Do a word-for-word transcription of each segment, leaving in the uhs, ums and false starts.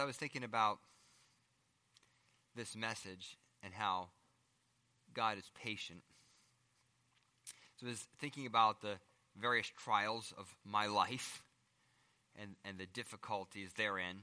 I was thinking about this message and how God is patient. So I was thinking about the various trials of my life and, and the difficulties therein.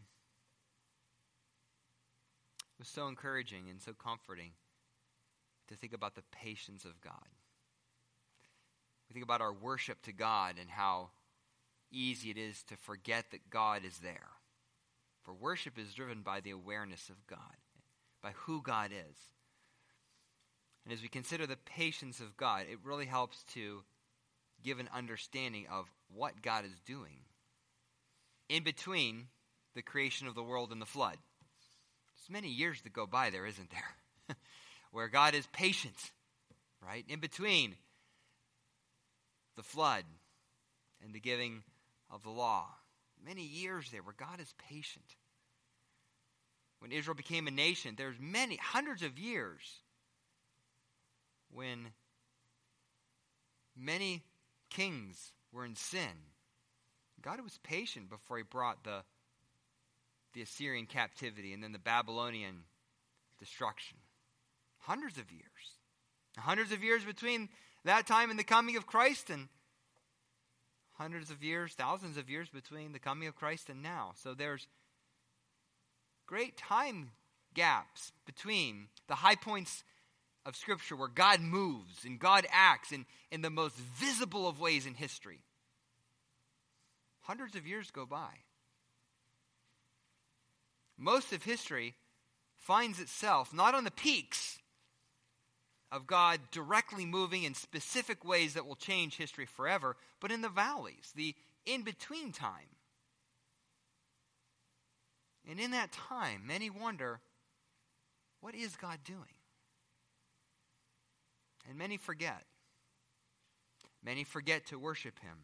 It was so encouraging and so comforting to think about the patience of God. We think about our worship to God and how easy it is to forget that God is there. For worship is driven by the awareness of God, by who God is. And as we consider the patience of God, it really helps to give an understanding of what God is doing in between the creation of the world and the flood. There's many years that go by there, isn't there? Where God is patient, right? In between the flood and the giving of the law. Many years there where God is patient. When Israel became a nation, there's many, hundreds of years when many kings were in sin. God was patient before he brought the, the Assyrian captivity and then the Babylonian destruction. Hundreds of years. Hundreds of years between that time and the coming of Christ, and hundreds of years, thousands of years between the coming of Christ and now. So there's great time gaps between the high points of Scripture where God moves and God acts in, in the most visible of ways in history. Hundreds of years go by. Most of history finds itself not on the peaks of God directly moving in specific ways that will change history forever, but in the valleys, the in-between time. And in that time, many wonder, what is God doing? And many forget. Many forget to worship him.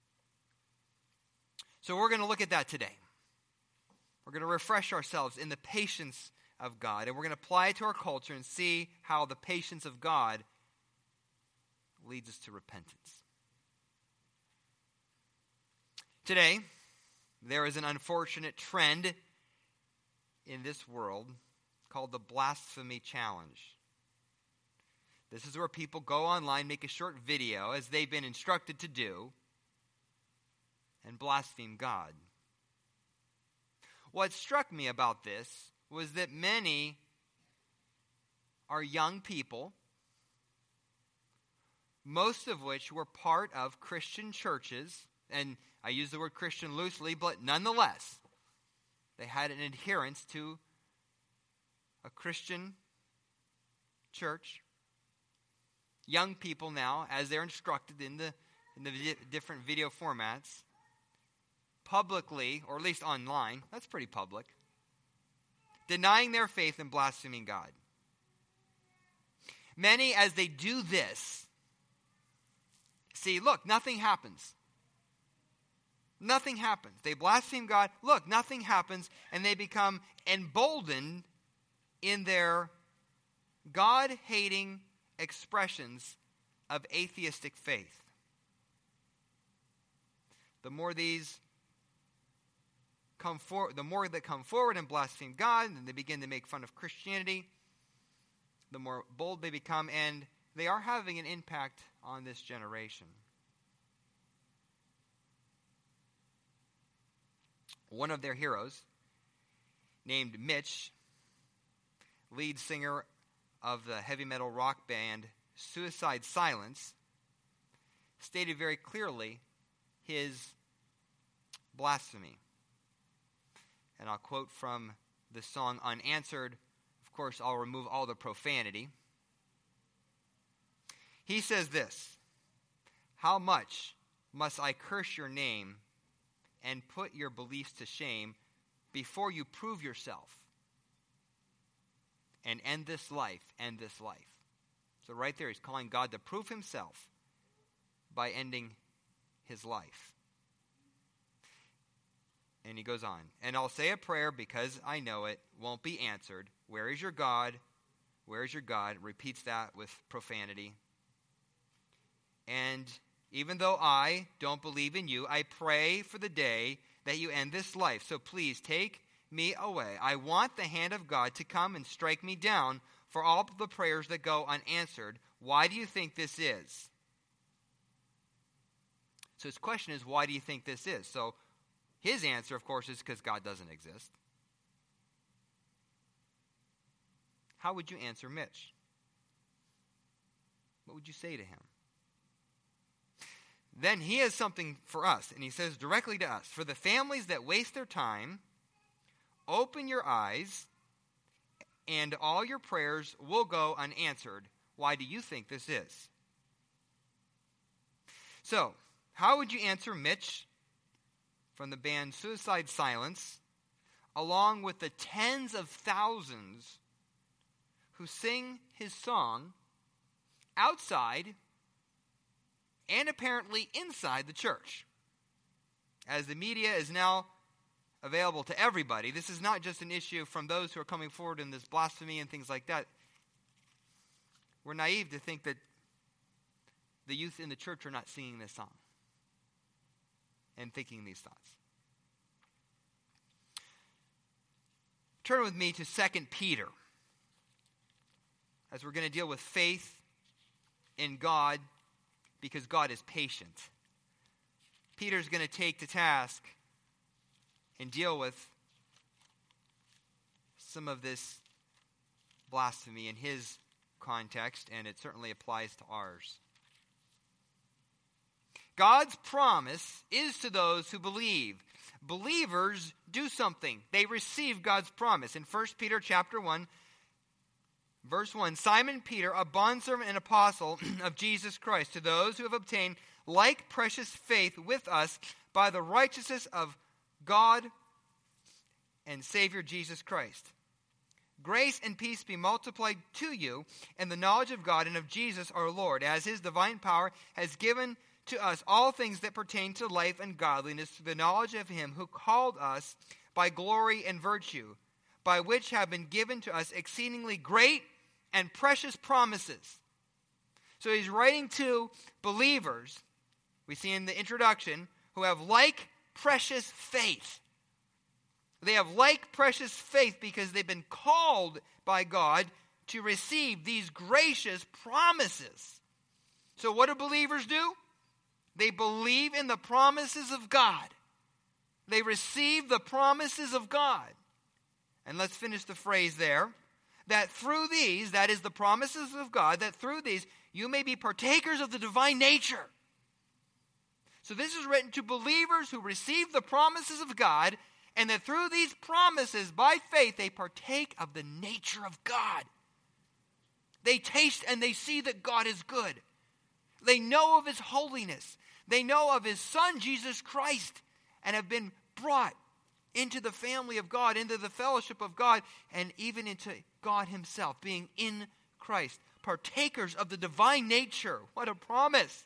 So we're going to look at that today. We're going to refresh ourselves in the patience of God, and we're going to apply it to our culture and see how the patience of God leads us to repentance. Today, there is an unfortunate trend in this world called the blasphemy challenge. This is where people go online, make a short video, as they've been instructed to do, and blaspheme God. What struck me about this was that many are young people, most of which were part of Christian churches, and I use the word Christian loosely, but nonetheless, they had an adherence to a Christian church. Young people now, as they're instructed in the in the di- different video formats, publicly, or at least online, that's pretty public, denying their faith and blaspheming God. Many, as they do this, see, look, nothing happens. Nothing happens. They blaspheme God. Look, nothing happens. And they become emboldened in their God-hating expressions of atheistic faith. The more these come forward, the more that come forward and blaspheme God, and they begin to make fun of Christianity, the more bold they become, and they are having an impact on this generation. One of their heroes, named Mitch, lead singer of the heavy metal rock band Suicide Silence, stated very clearly his blasphemy. And I'll quote from the song Unanswered. Of course, I'll remove all the profanity. He says this: "How much must I curse your name and put your beliefs to shame before you prove yourself and end this life, end this life?" So right there, he's calling God to prove himself by ending his life. And he goes on, "And I'll say a prayer because I know it won't be answered. Where is your God? Where is your God?" Repeats that with profanity. "And even though I don't believe in you, I pray for the day that you end this life. So please take me away. I want the hand of God to come and strike me down for all the prayers that go unanswered. Why do you think this is? So his question is, why do you think this is? So his answer, of course, is because God doesn't exist. How would you answer Mitch? What would you say to him? Then he has something for us, and he says directly to us, for the families that waste their time, open your eyes, and all your prayers will go unanswered. Why do you think this is? So, how would you answer Mitch from the band Suicide Silence, along with the tens of thousands who sing his song outside and apparently inside the church? As the media is now available to everybody, this is not just an issue from those who are coming forward in this blasphemy and things like that. We're naive to think that the youth in the church are not singing this song and thinking these thoughts. Turn with me to Second Peter, as we're going to deal with faith in God, because God is patient. Peter's going to take to task and deal with some of this blasphemy in his context, and it certainly applies to ours. God's promise is to those who believe. Believers do something. They receive God's promise. In First Peter chapter one, verse one, Simon Peter, a bondservant and apostle of Jesus Christ, to those who have obtained like precious faith with us by the righteousness of God and Savior Jesus Christ. Grace and peace be multiplied to you in the knowledge of God and of Jesus our Lord, as his divine power has given to us all things that pertain to life and godliness, to the knowledge of him who called us by glory and virtue, by which have been given to us exceedingly great and precious promises. So he's writing to believers, we see in the introduction, who have like precious faith. They have like precious faith because they've been called by God to receive these gracious promises. So what do believers do? They believe in the promises of God. They receive the promises of God. And let's finish the phrase there. That through these, that is the promises of God, that through these you may be partakers of the divine nature. So this is written to believers who receive the promises of God, and that through these promises, by faith, they partake of the nature of God. They taste and they see that God is good. They know of his holiness. They know of his Son, Jesus Christ, and have been brought into the family of God, into the fellowship of God, and even into God himself, being in Christ. Partakers of the divine nature. What a promise.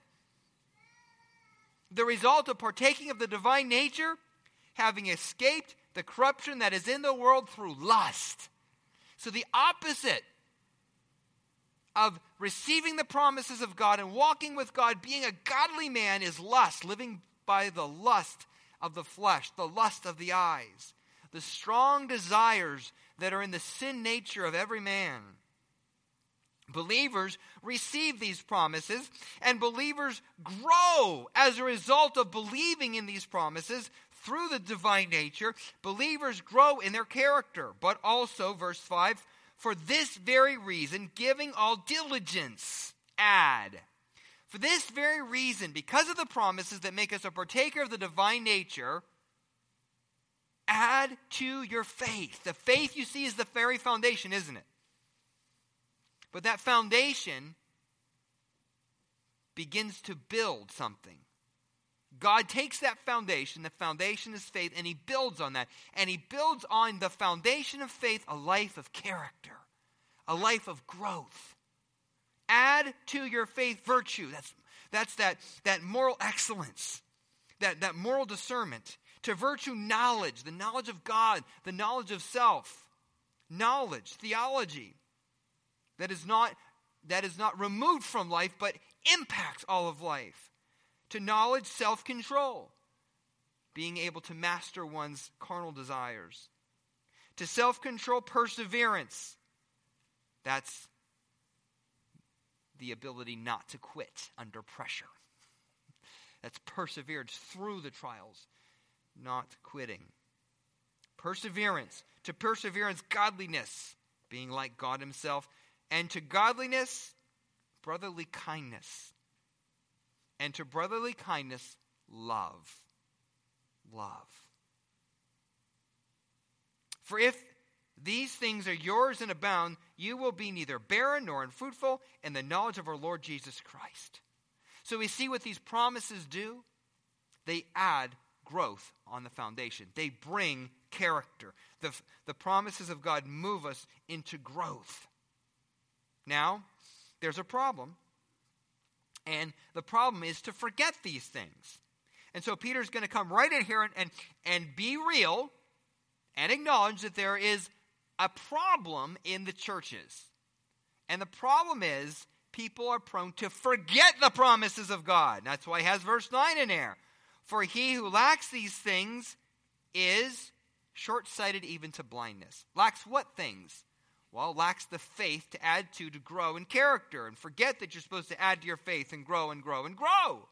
The result of partaking of the divine nature, having escaped the corruption that is in the world through lust. So the opposite of receiving the promises of God and walking with God, being a godly man, is lust, living by the lust of the flesh, the lust of the eyes, the strong desires that are in the sin nature of every man. Believers receive these promises, and believers grow as a result of believing in these promises through the divine nature. Believers grow in their character, but also, verse five, for this very reason, giving all diligence, add. For this very reason, because of the promises that make us a partaker of the divine nature, add to your faith. The faith, you see, is the very foundation, isn't it? But that foundation begins to build something. God takes that foundation, the foundation is faith, and he builds on that. And he builds on the foundation of faith a life of character, a life of growth. Add to your faith virtue. That's, that's that, that moral excellence, that, that moral discernment. To virtue, knowledge, the knowledge of God, the knowledge of self. Knowledge, theology, that is not, that is not removed from life, but impacts all of life. To knowledge, self-control, being able to master one's carnal desires. to self-control, perseverance. That's the ability not to quit under pressure. That's perseverance through the trials, not quitting. Perseverance. To perseverance, godliness, being like God himself. And to godliness, brotherly kindness. And to brotherly kindness, love. Love. For if these things are yours and abound, you will be neither barren nor unfruitful in the knowledge of our Lord Jesus Christ. So we see what these promises do. They add growth on the foundation. They bring character. The, the promises of God move us into growth. Now, there's a problem. And the problem is to forget these things. And so Peter's going to come right in here and, and, and be real and acknowledge that there is a problem in the churches. And the problem is people are prone to forget the promises of God. That's why he has verse nine in there. For he who lacks these things is short-sighted even to blindness. Lacks what things? Well, lacks the faith to add to, to grow in character. And forget that you're supposed to add to your faith and grow and grow and grow.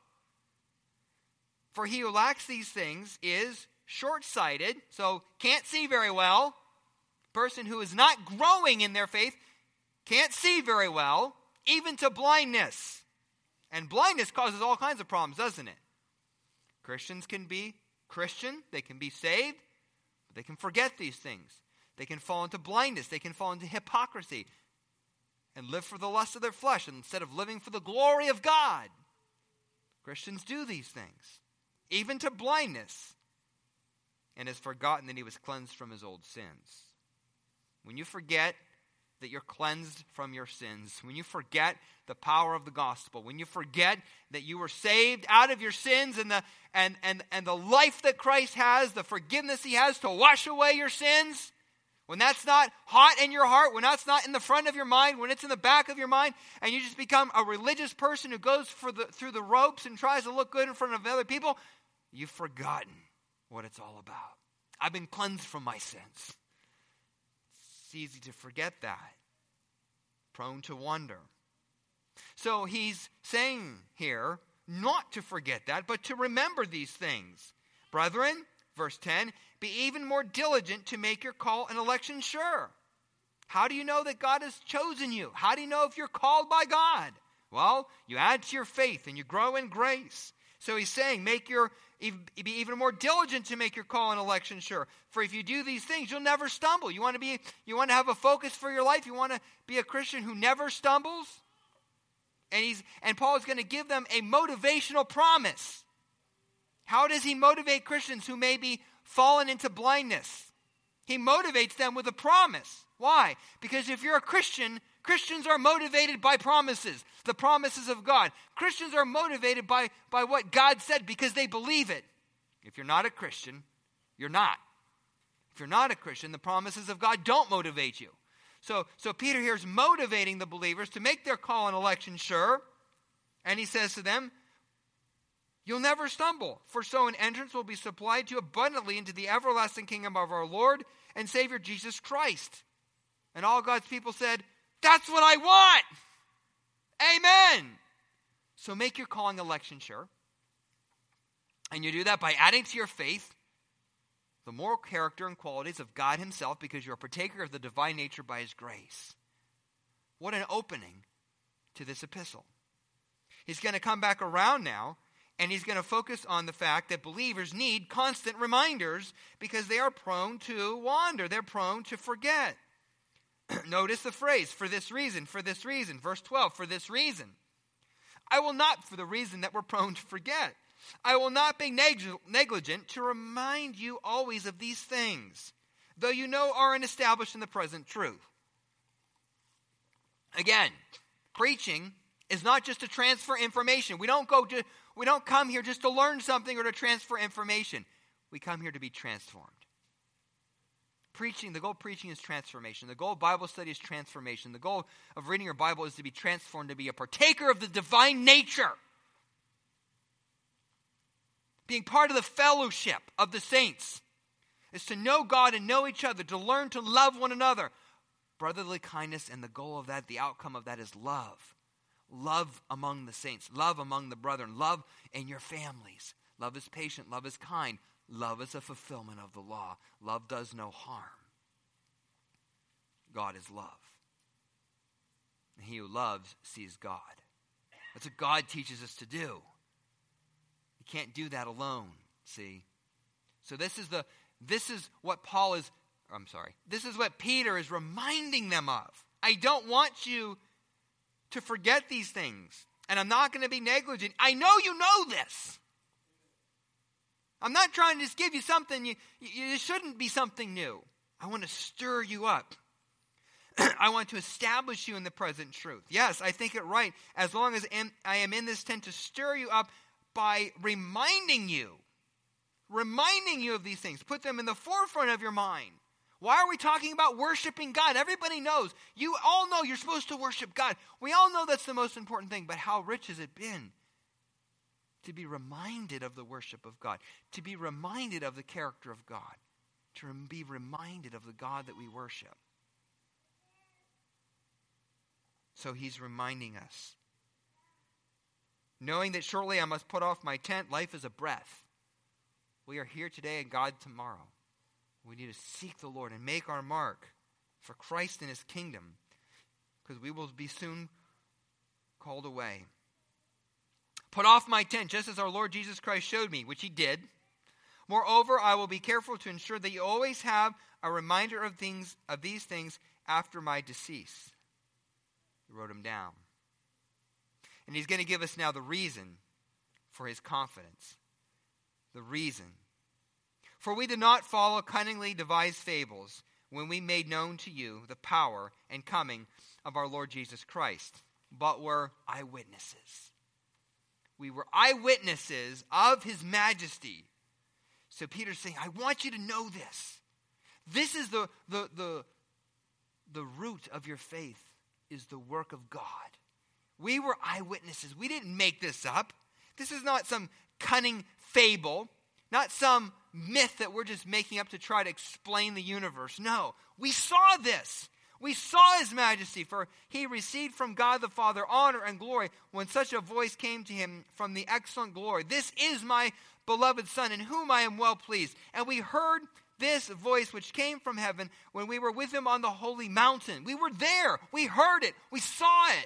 For he who lacks these things is short-sighted, so can't see very well. Person who is not growing in their faith can't see very well, even to blindness. And blindness causes all kinds of problems, doesn't it? Christians can be Christian, they can be saved, but they can forget these things. They can fall into blindness, they can fall into hypocrisy, and live for the lust of their flesh instead of living for the glory of God. Christians do these things, even to blindness, and has forgotten that he was cleansed from his old sins. When you forget that you're cleansed from your sins, when you forget the power of the gospel, when you forget that you were saved out of your sins and the and and and the life that Christ has, the forgiveness he has to wash away your sins, when that's not hot in your heart, when that's not in the front of your mind, when it's in the back of your mind, and you just become a religious person who goes for the, through the ropes and tries to look good in front of other people, you've forgotten what it's all about. I've been cleansed from my sins. It's easy to forget that. Prone to wonder. So he's saying here not to forget that, but to remember these things. Brethren, verse ten, be even more diligent to make your call and election sure. How do you know that God has chosen you? How do you know if you're called by God? Well, you add to your faith and you grow in grace. So he's saying, make your be even more diligent to make your call and election sure. For if you do these things, you'll never stumble. You want to be, you want to have a focus for your life. You want to be a Christian who never stumbles. And he's and Paul is going to give them a motivational promise. How does he motivate Christians who may be fallen into blindness? He motivates them with a promise. Why? Because if you're a Christian, Christians are motivated by promises, the promises of God. Christians are motivated by, by what God said because they believe it. If you're not a Christian, you're not. If you're not a Christian, the promises of God don't motivate you. So, so Peter here is motivating the believers to make their call and election sure. And he says to them, you'll never stumble, for so an entrance will be supplied to you abundantly into the everlasting kingdom of our Lord and Savior Jesus Christ. And all God's people said, that's what I want. Amen. So make your calling election sure. And you do that by adding to your faith the moral character and qualities of God himself, because you're a partaker of the divine nature by his grace. What an opening to this epistle. He's going to come back around now, and he's going to focus on the fact that believers need constant reminders because they are prone to wander. They're prone to forget. Notice the phrase, for this reason, for this reason. Verse twelve, for this reason. I will not, for the reason that we're prone to forget. I will not be neg- negligent to remind you always of these things, though you know are established in the present truth. Again, preaching is not just to transfer information. We don't go to, we don't come here just to learn something or to transfer information. We come here to be transformed. Preaching, the goal of preaching is transformation. The goal of Bible study is transformation. The goal of reading your Bible is to be transformed, to be a partaker of the divine nature. Being part of the fellowship of the saints. is to know God and know each other, to learn to love one another. Brotherly kindness, and the goal of that, the outcome of that is love. Love among the saints. Love among the brethren. Love in your families. Love is patient. Love is kind. Love is a fulfillment of the law. Love does no harm. God is love. And he who loves sees God. That's what God teaches us to do. You can't do that alone, see? So this is the this is what Paul is, I'm sorry, this is what Peter is reminding them of. I don't want you to forget these things. And I'm not going to be negligent. I know you know this. I'm not trying to just give you something. You, you, it shouldn't be something new. I want to stir you up. I want to establish you in the present truth. Yes, I think it right. As long as I am in this tent to stir you up by reminding you. Reminding you of these things. Put them in the forefront of your mind. Why are we talking about worshiping God? Everybody knows. You all know you're supposed to worship God. We all know that's the most important thing. But how rich has it been to be reminded of the worship of God, to be reminded of the character of God, to be reminded of the God that we worship. So he's reminding us. Knowing that shortly I must put off my tent, life is a breath. We are here today and God tomorrow. We need to seek the Lord and make our mark for Christ and his kingdom, because we will be soon called away. Put off my tent, just as our Lord Jesus Christ showed me, which he did. Moreover, I will be careful to ensure that you always have a reminder of things of these things after my decease. He wrote them down. And he's going to give us now the reason for his confidence. The reason. For we did not follow cunningly devised fables when we made known to you the power and coming of our Lord Jesus Christ, but were eyewitnesses. We were eyewitnesses of his majesty. So Peter's saying, I want you to know this. This is the, the, the, the root of your faith, is the work of God. We were eyewitnesses. We didn't make this up. This is not some cunning fable, not some myth that we're just making up to try to explain the universe. No, we saw this. We saw his majesty, for he received from God the Father honor and glory when such a voice came to him from the excellent glory. This is my beloved Son, in whom I am well pleased. And we heard this voice which came from heaven when we were with him on the holy mountain. We were there. We heard it. We saw it.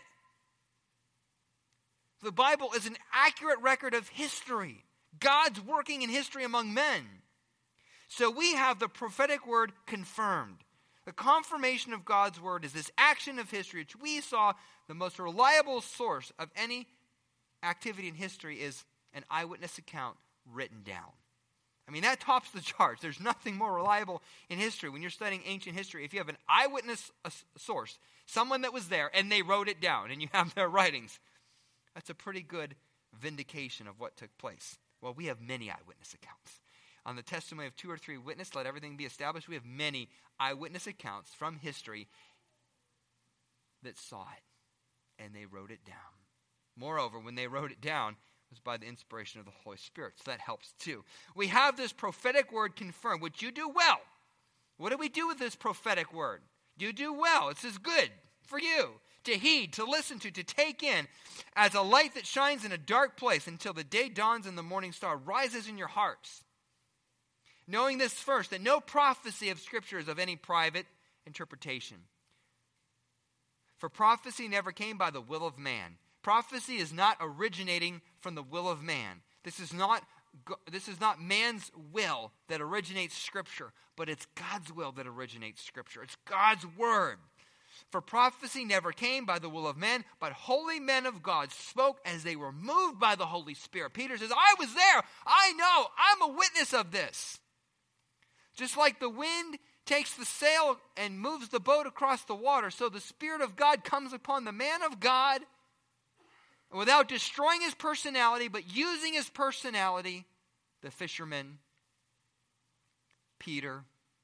The Bible is an accurate record of history. God's working in history among men. So we have the prophetic word confirmed. The confirmation of God's word is this action of history, which we saw the most reliable source of any activity in history is an eyewitness account written down. I mean, that tops the charts. There's nothing more reliable in history. When you're studying ancient history, if you have an eyewitness source, someone that was there, and they wrote it down, and you have their writings, that's a pretty good vindication of what took place. Well, we have many eyewitness accounts. On the testimony of two or three witnesses, let everything be established. We have many eyewitness accounts from history that saw it, and they wrote it down. Moreover, when they wrote it down, it was by the inspiration of the Holy Spirit, so that helps too. We have this prophetic word confirmed, which you do well. What do we do with this prophetic word? You do well. This is good for you to heed, to listen to, to take in, as a light that shines in a dark place until the day dawns and the morning star rises in your hearts. Knowing this first, that no prophecy of Scripture is of any private interpretation. For prophecy never came by the will of man. Prophecy is not originating from the will of man. This is not, this is not man's will that originates Scripture, but it's God's will that originates Scripture. It's God's word. For prophecy never came by the will of man, but holy men of God spoke as they were moved by the Holy Spirit. Peter says, I was there. I know. I'm a witness of this. Just like the wind takes the sail and moves the boat across the water, so the Spirit of God comes upon the man of God without destroying his personality, but using his personality, the fishermen, Peter,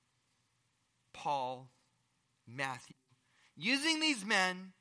Paul, Matthew, using these men,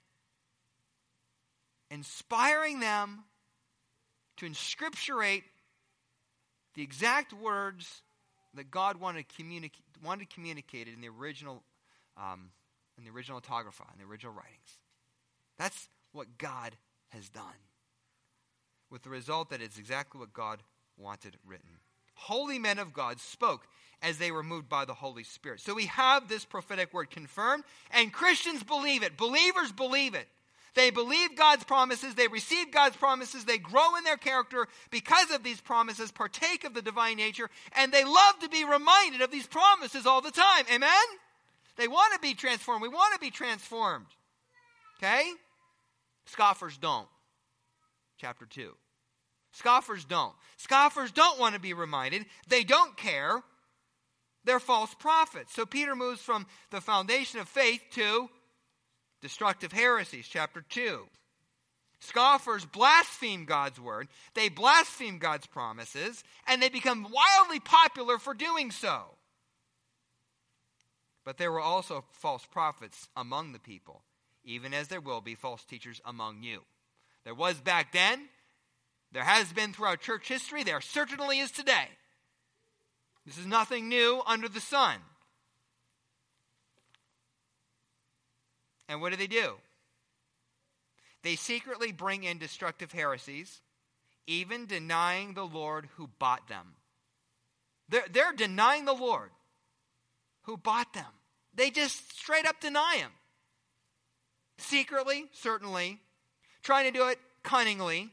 inspiring them to inscripturate the exact words that God wanted, communic- wanted communicated in the original um, in the original autographa, in the original writings. That's what God has done. With the result that it's exactly what God wanted written. Holy men of God spoke as they were moved by the Holy Spirit. So we have this prophetic word confirmed, and Christians believe it. Believers believe it. They believe God's promises. They receive God's promises. They grow in their character because of these promises, partake of the divine nature, and they love to be reminded of these promises all the time. Amen? They want to be transformed. We want to be transformed. Okay? Scoffers don't. Chapter two. Scoffers don't. Scoffers don't want to be reminded. They don't care. They're false prophets. So Peter moves from the foundation of faith to destructive heresies, chapter two. Scoffers blaspheme God's word. They blaspheme God's promises, and they become wildly popular for doing so. But there were also false prophets among the people, even as there will be false teachers among you. There was back then. There has been throughout church history. There certainly is today. This is nothing new under the sun. And what do they do? They secretly bring in destructive heresies, even denying the Lord who bought them. They're, they're denying the Lord who bought them. They just straight up deny him. Secretly, certainly, trying to do it cunningly,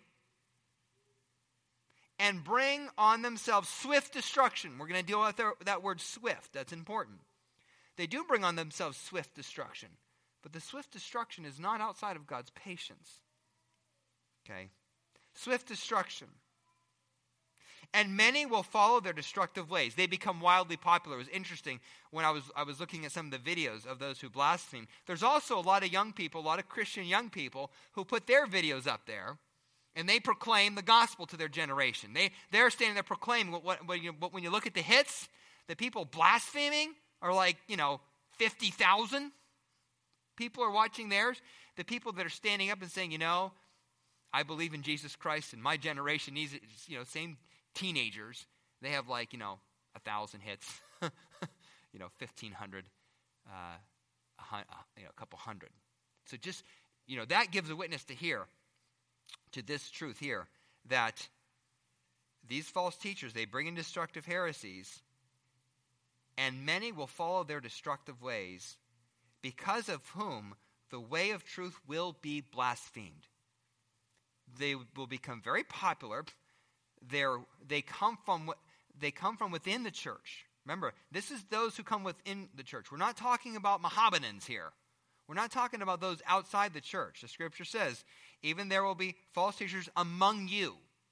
and bring on themselves swift destruction. We're going to deal with that word swift. That's important. They do bring on themselves swift destruction. But the swift destruction is not outside of God's patience. Okay? Swift destruction. And many will follow their destructive ways. They become wildly popular. It was interesting when I was I was looking at some of the videos of those who blaspheme. There's also a lot of young people, a lot of Christian young people who put their videos up there, and they proclaim the gospel to their generation. They, they're standing there proclaiming what, what, what you, what, when you look at the hits, the people blaspheming are like, you know, fifty thousand. People are watching theirs. The people that are standing up and saying, you know, I believe in Jesus Christ, and my generation needs it, you know, same teenagers, they have like, you know, a thousand hits, you know, fifteen hundred, uh, a, you know, a couple hundred. So just, you know, that gives a witness to here, to this truth here, that these false teachers, they bring in destructive heresies, and many will follow their destructive ways, because of whom the way of truth will be blasphemed. They will become very popular. They're, they come from they come from within the church. Remember, this is those who come within the church. We're not talking about Mohammedans here. We're not talking about those outside the church. The scripture says, even there will be false teachers among you.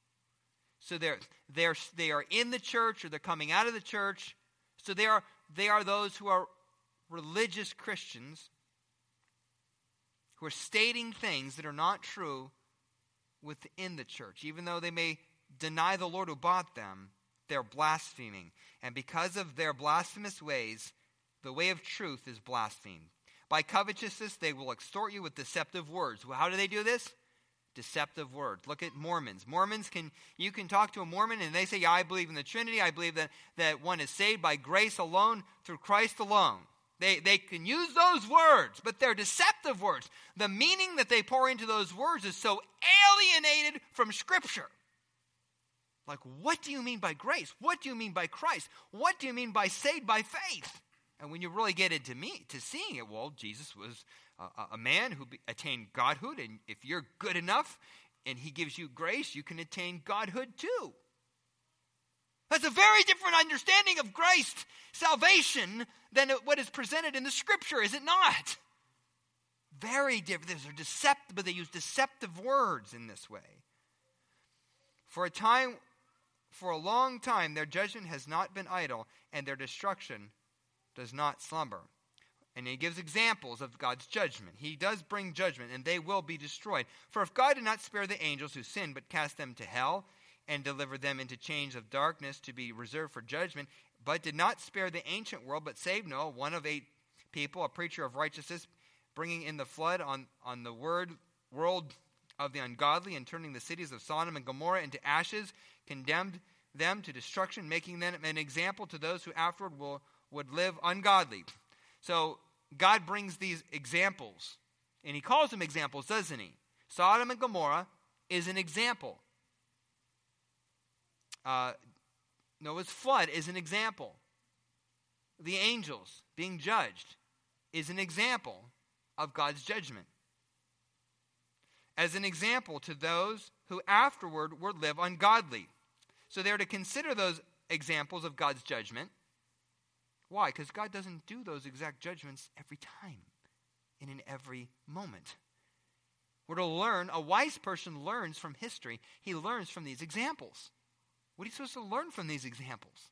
So they're, they're, they are in the church, or they're coming out of the church. So they are, they are those who are religious Christians who are stating things that are not true within the church. Even though they may deny the Lord who bought them, they're blaspheming. And because of their blasphemous ways, the way of truth is blasphemed. By covetousness, they will extort you with deceptive words. How do they do this? Deceptive words. Look at Mormons. Mormons can, you can talk to a Mormon and they say, yeah, I believe in the Trinity. I believe that, that one is saved by grace alone, through Christ alone. They, they can use those words, but they're deceptive words. The meaning that they pour into those words is so alienated from Scripture. Like, what do you mean by grace? What do you mean by Christ? What do you mean by saved by faith? And when you really get into me to seeing it, well, Jesus was a, a man who be, attained godhood, and if you're good enough and he gives you grace, you can attain godhood too. That's a very different understanding of grace, salvation, than what is presented in the Scripture, is it not? Very different. These are deceptive, but they use deceptive words in this way. For a time, for a long time, their judgment has not been idle, and their destruction does not slumber. And he gives examples of God's judgment. He does bring judgment, and they will be destroyed. For if God did not spare the angels who sinned, but cast them to hell, and delivered them into chains of darkness to be reserved for judgment, but did not spare the ancient world, but saved Noah, one of eight people, a preacher of righteousness, bringing in the flood on, on the word world of the ungodly, and turning the cities of Sodom and Gomorrah into ashes, condemned them to destruction, making them an example to those who afterward will, would live ungodly. So God brings these examples, and he calls them examples, doesn't he? Sodom and Gomorrah is an example. Uh, Noah's flood is an example. The angels being judged is an example of God's judgment. As an example to those who afterward would live ungodly. So they're to consider those examples of God's judgment. Why? Because God doesn't do those exact judgments every time and in every moment. We're to learn, a wise person learns from history. He learns from these examples. What are you supposed to learn from these examples?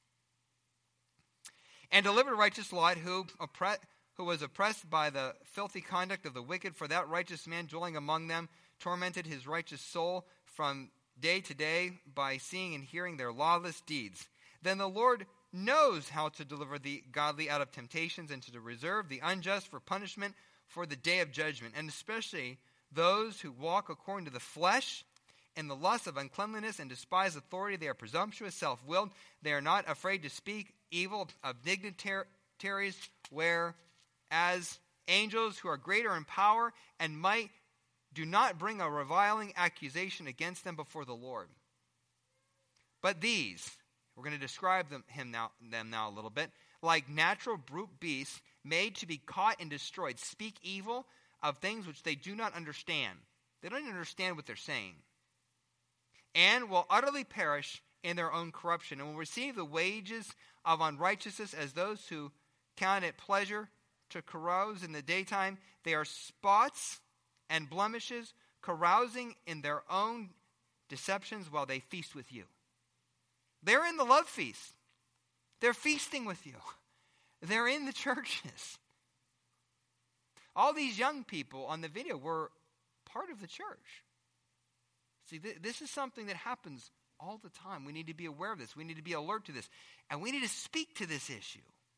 And delivered righteous Lot, who, oppre- who was oppressed by the filthy conduct of the wicked, for that righteous man dwelling among them tormented his righteous soul from day to day by seeing and hearing their lawless deeds. Then the Lord knows how to deliver the godly out of temptations and to reserve the unjust for punishment for the day of judgment, and especially those who walk according to the flesh in the lust of uncleanliness and despise authority. They are presumptuous, self-willed. They are not afraid to speak evil of dignitaries, whereas angels who are greater in power and might do not bring a reviling accusation against them before the Lord. But these, we're going to describe them, him now, them now a little bit, like natural brute beasts made to be caught and destroyed, speak evil of things which they do not understand. They don't even understand what they're saying. And will utterly perish in their own corruption, and will receive the wages of unrighteousness as those who count it pleasure to carouse in the daytime. They are spots and blemishes, carousing in their own deceptions while they feast with you. They're in the love feast. They're feasting with you. They're in the churches. All these young people on the video were part of the church. See, th- this is something that happens all the time. We need to be aware of this. We need to be alert to this. And we need to speak to this issue.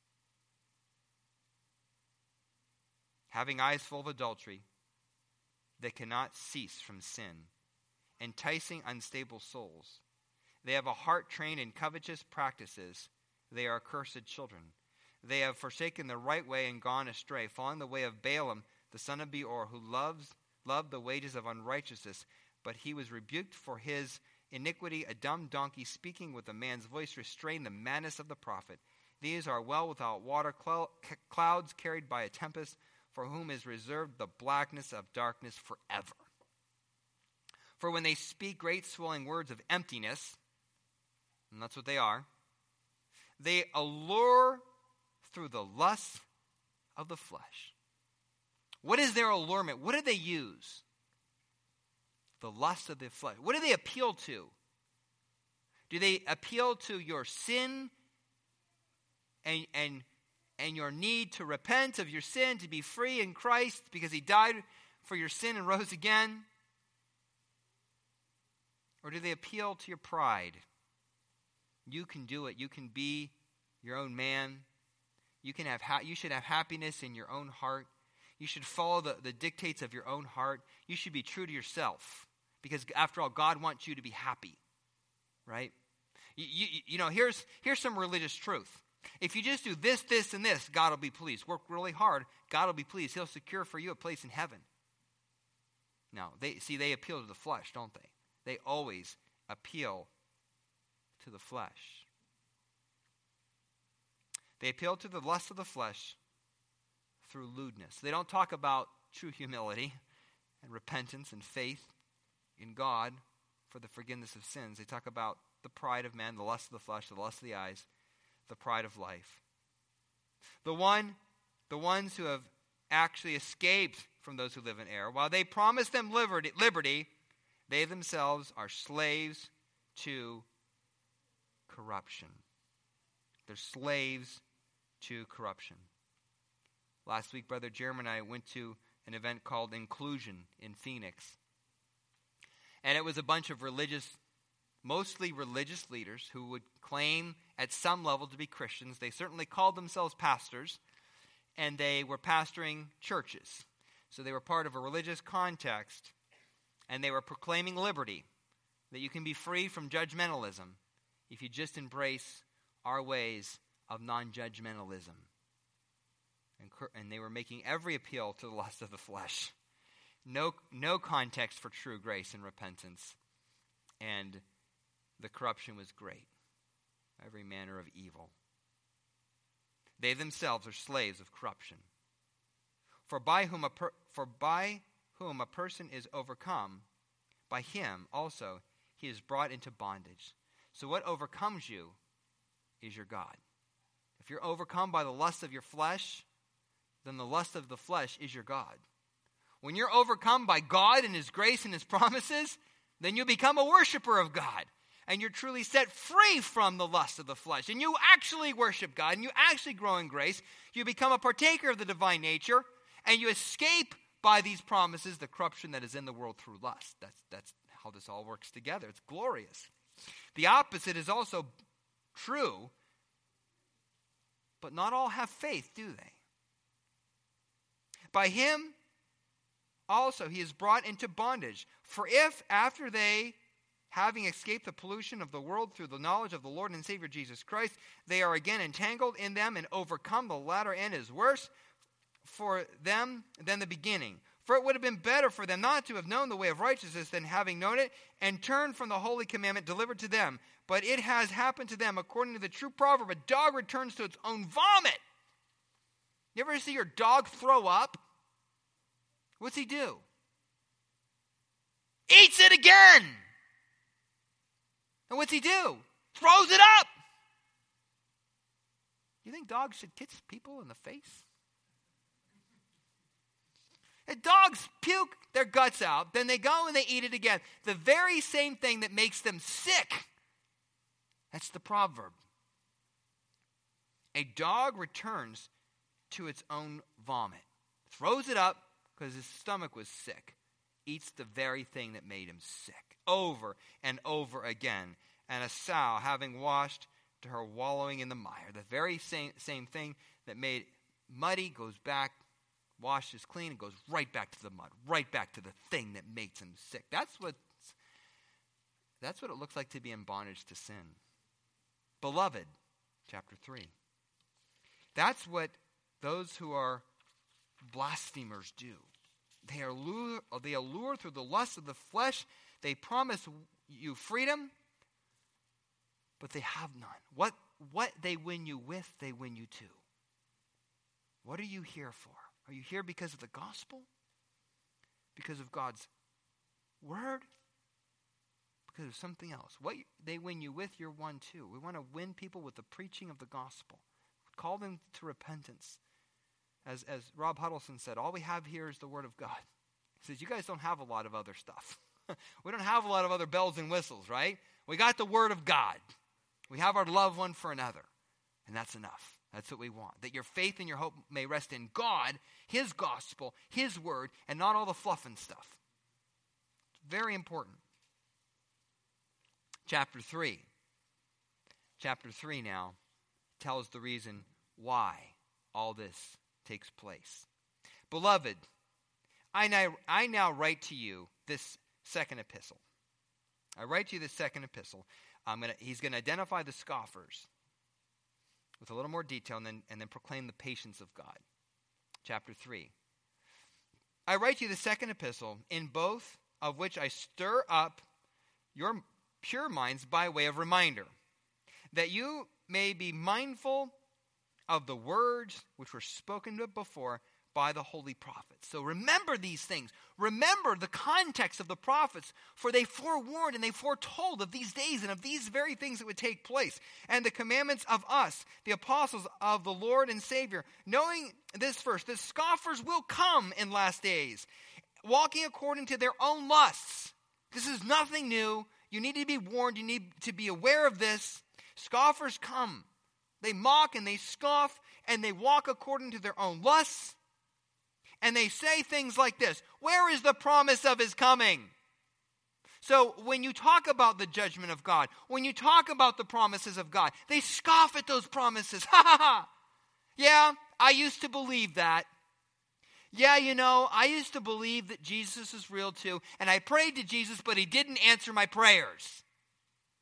Having eyes full of adultery, they cannot cease from sin, enticing unstable souls. They have a heart trained in covetous practices. They are accursed children. They have forsaken the right way and gone astray, following the way of Balaam, the son of Beor, who loves loved the wages of unrighteousness. But he was rebuked for his iniquity. A dumb donkey speaking with a man's voice restrained the madness of the prophet. These are well without water, cl- clouds carried by a tempest, for whom is reserved the blackness of darkness forever. For when they speak great swelling words of emptiness, and that's what they are, they allure through the lust of the flesh. What is their allurement? What do they use? The lust of the flesh. What do they appeal to? Do they appeal to your sin and and and your need to repent of your sin, to be free in Christ because he died for your sin and rose again? Or do they appeal to your pride? You can do it. You can be your own man. You can have ha- you should have happiness in your own heart. You should follow the, the dictates of your own heart. You should be true to yourself. Because after all, God wants you to be happy. Right? You, you, you know, here's, here's some religious truth. If you just do this, this, and this, God will be pleased. Work really hard, God will be pleased. He'll secure for you a place in heaven. No, they see, they appeal to the flesh, don't they? They always appeal to the flesh. They appeal to the lust of the flesh through lewdness. They don't talk about true humility and repentance and faith in God for the forgiveness of sins. They talk about the pride of man, the lust of the flesh, the lust of the eyes, the pride of life. The one, the ones who have actually escaped from those who live in error, while they promise them liberty, liberty, they themselves are slaves to corruption. They're slaves to corruption. Last week, Brother Jeremy and I went to an event called Inclusion in Phoenix. And it was a bunch of religious, mostly religious leaders who would claim at some level to be Christians. They certainly called themselves pastors, and they were pastoring churches. So they were part of a religious context, and they were proclaiming liberty, that you can be free from judgmentalism, if you just embrace our ways of non-judgmentalism. And, and they were making every appeal to the lust of the flesh. No, no context for true grace and repentance. And the corruption was great. Every manner of evil. They themselves are slaves of corruption. For by whom a per, for by whom a person is overcome, by him also he is brought into bondage. So what overcomes you is your God. If you're overcome by the lust of your flesh, then the lust of the flesh is your God. When you're overcome by God and his grace and his promises, then you become a worshiper of God. And you're truly set free from the lust of the flesh. And you actually worship God, and you actually grow in grace. You become a partaker of the divine nature, and you escape by these promises the corruption that is in the world through lust. That's, that's how this all works together. It's glorious. The opposite is also true, but not all have faith, do they? By him also he is brought into bondage. For if after they, having escaped the pollution of the world through the knowledge of the Lord and Savior Jesus Christ, they are again entangled in them and overcome, the latter end is worse for them than the beginning. For it would have been better for them not to have known the way of righteousness than having known it and turned from the holy commandment delivered to them. But it has happened to them according to the true proverb, a dog returns to its own vomit. You ever see your dog throw up? What's he do? Eats it again. And what's he do? Throws it up. You think dogs should kiss people in the face? And dogs puke their guts out, then they go and they eat it again. The very same thing that makes them sick. That's the proverb. A dog returns to its own vomit, throws it up because his stomach was sick, eats the very thing that made him sick, over and over again. And a sow, having washed to her wallowing in the mire, the very same, same thing that made muddy goes back, washes clean, and goes right back to the mud, right back to the thing that makes him sick. That's what, that's what it looks like to be in bondage to sin. Beloved, chapter three. That's what those who are blasphemers do. They are allure, they allure through the lust of the flesh. They promise you freedom, but they have none. What, what they win you with, they win you to. What are you here for? Are you here because of the gospel? Because of God's word? Because of something else? What they win you with, you're one too. We want to win people with the preaching of the gospel. Call them to repentance. As, as Rob Huddleston said, all we have here is the word of God. He says, you guys don't have a lot of other stuff. We don't have a lot of other bells and whistles, right? We got the word of God. We have our love one for another. And that's enough. That's what we want. That your faith and your hope may rest in God, his gospel, his word, and not all the fluff and stuff. Very important. Chapter three. Chapter three now tells the reason why all this takes place. Beloved, I now, I now write to you this second epistle. I write to you this second epistle. I'm gonna, he's going to identify the scoffers with a little more detail and then, and then proclaim the patience of God. Chapter three. I write to you the second epistle, in both of which I stir up your pure minds by way of reminder, that you may be mindful of the words which were spoken before by the holy prophets. So remember these things. Remember the context of the prophets, for they forewarned and they foretold of these days and of these very things that would take place. And the commandments of us, the apostles of the Lord and Savior, knowing this first, that scoffers will come in last days, walking according to their own lusts. This is nothing new. You need to be warned. You need to be aware of this. Scoffers come. They mock and they scoff and they walk according to their own lusts. And they say things like this: where is the promise of his coming? So when you talk about the judgment of God, when you talk about the promises of God, they scoff at those promises. Ha ha ha. Yeah, I used to believe that. Yeah, you know, I used to believe that Jesus is real too. And I prayed to Jesus, but he didn't answer my prayers.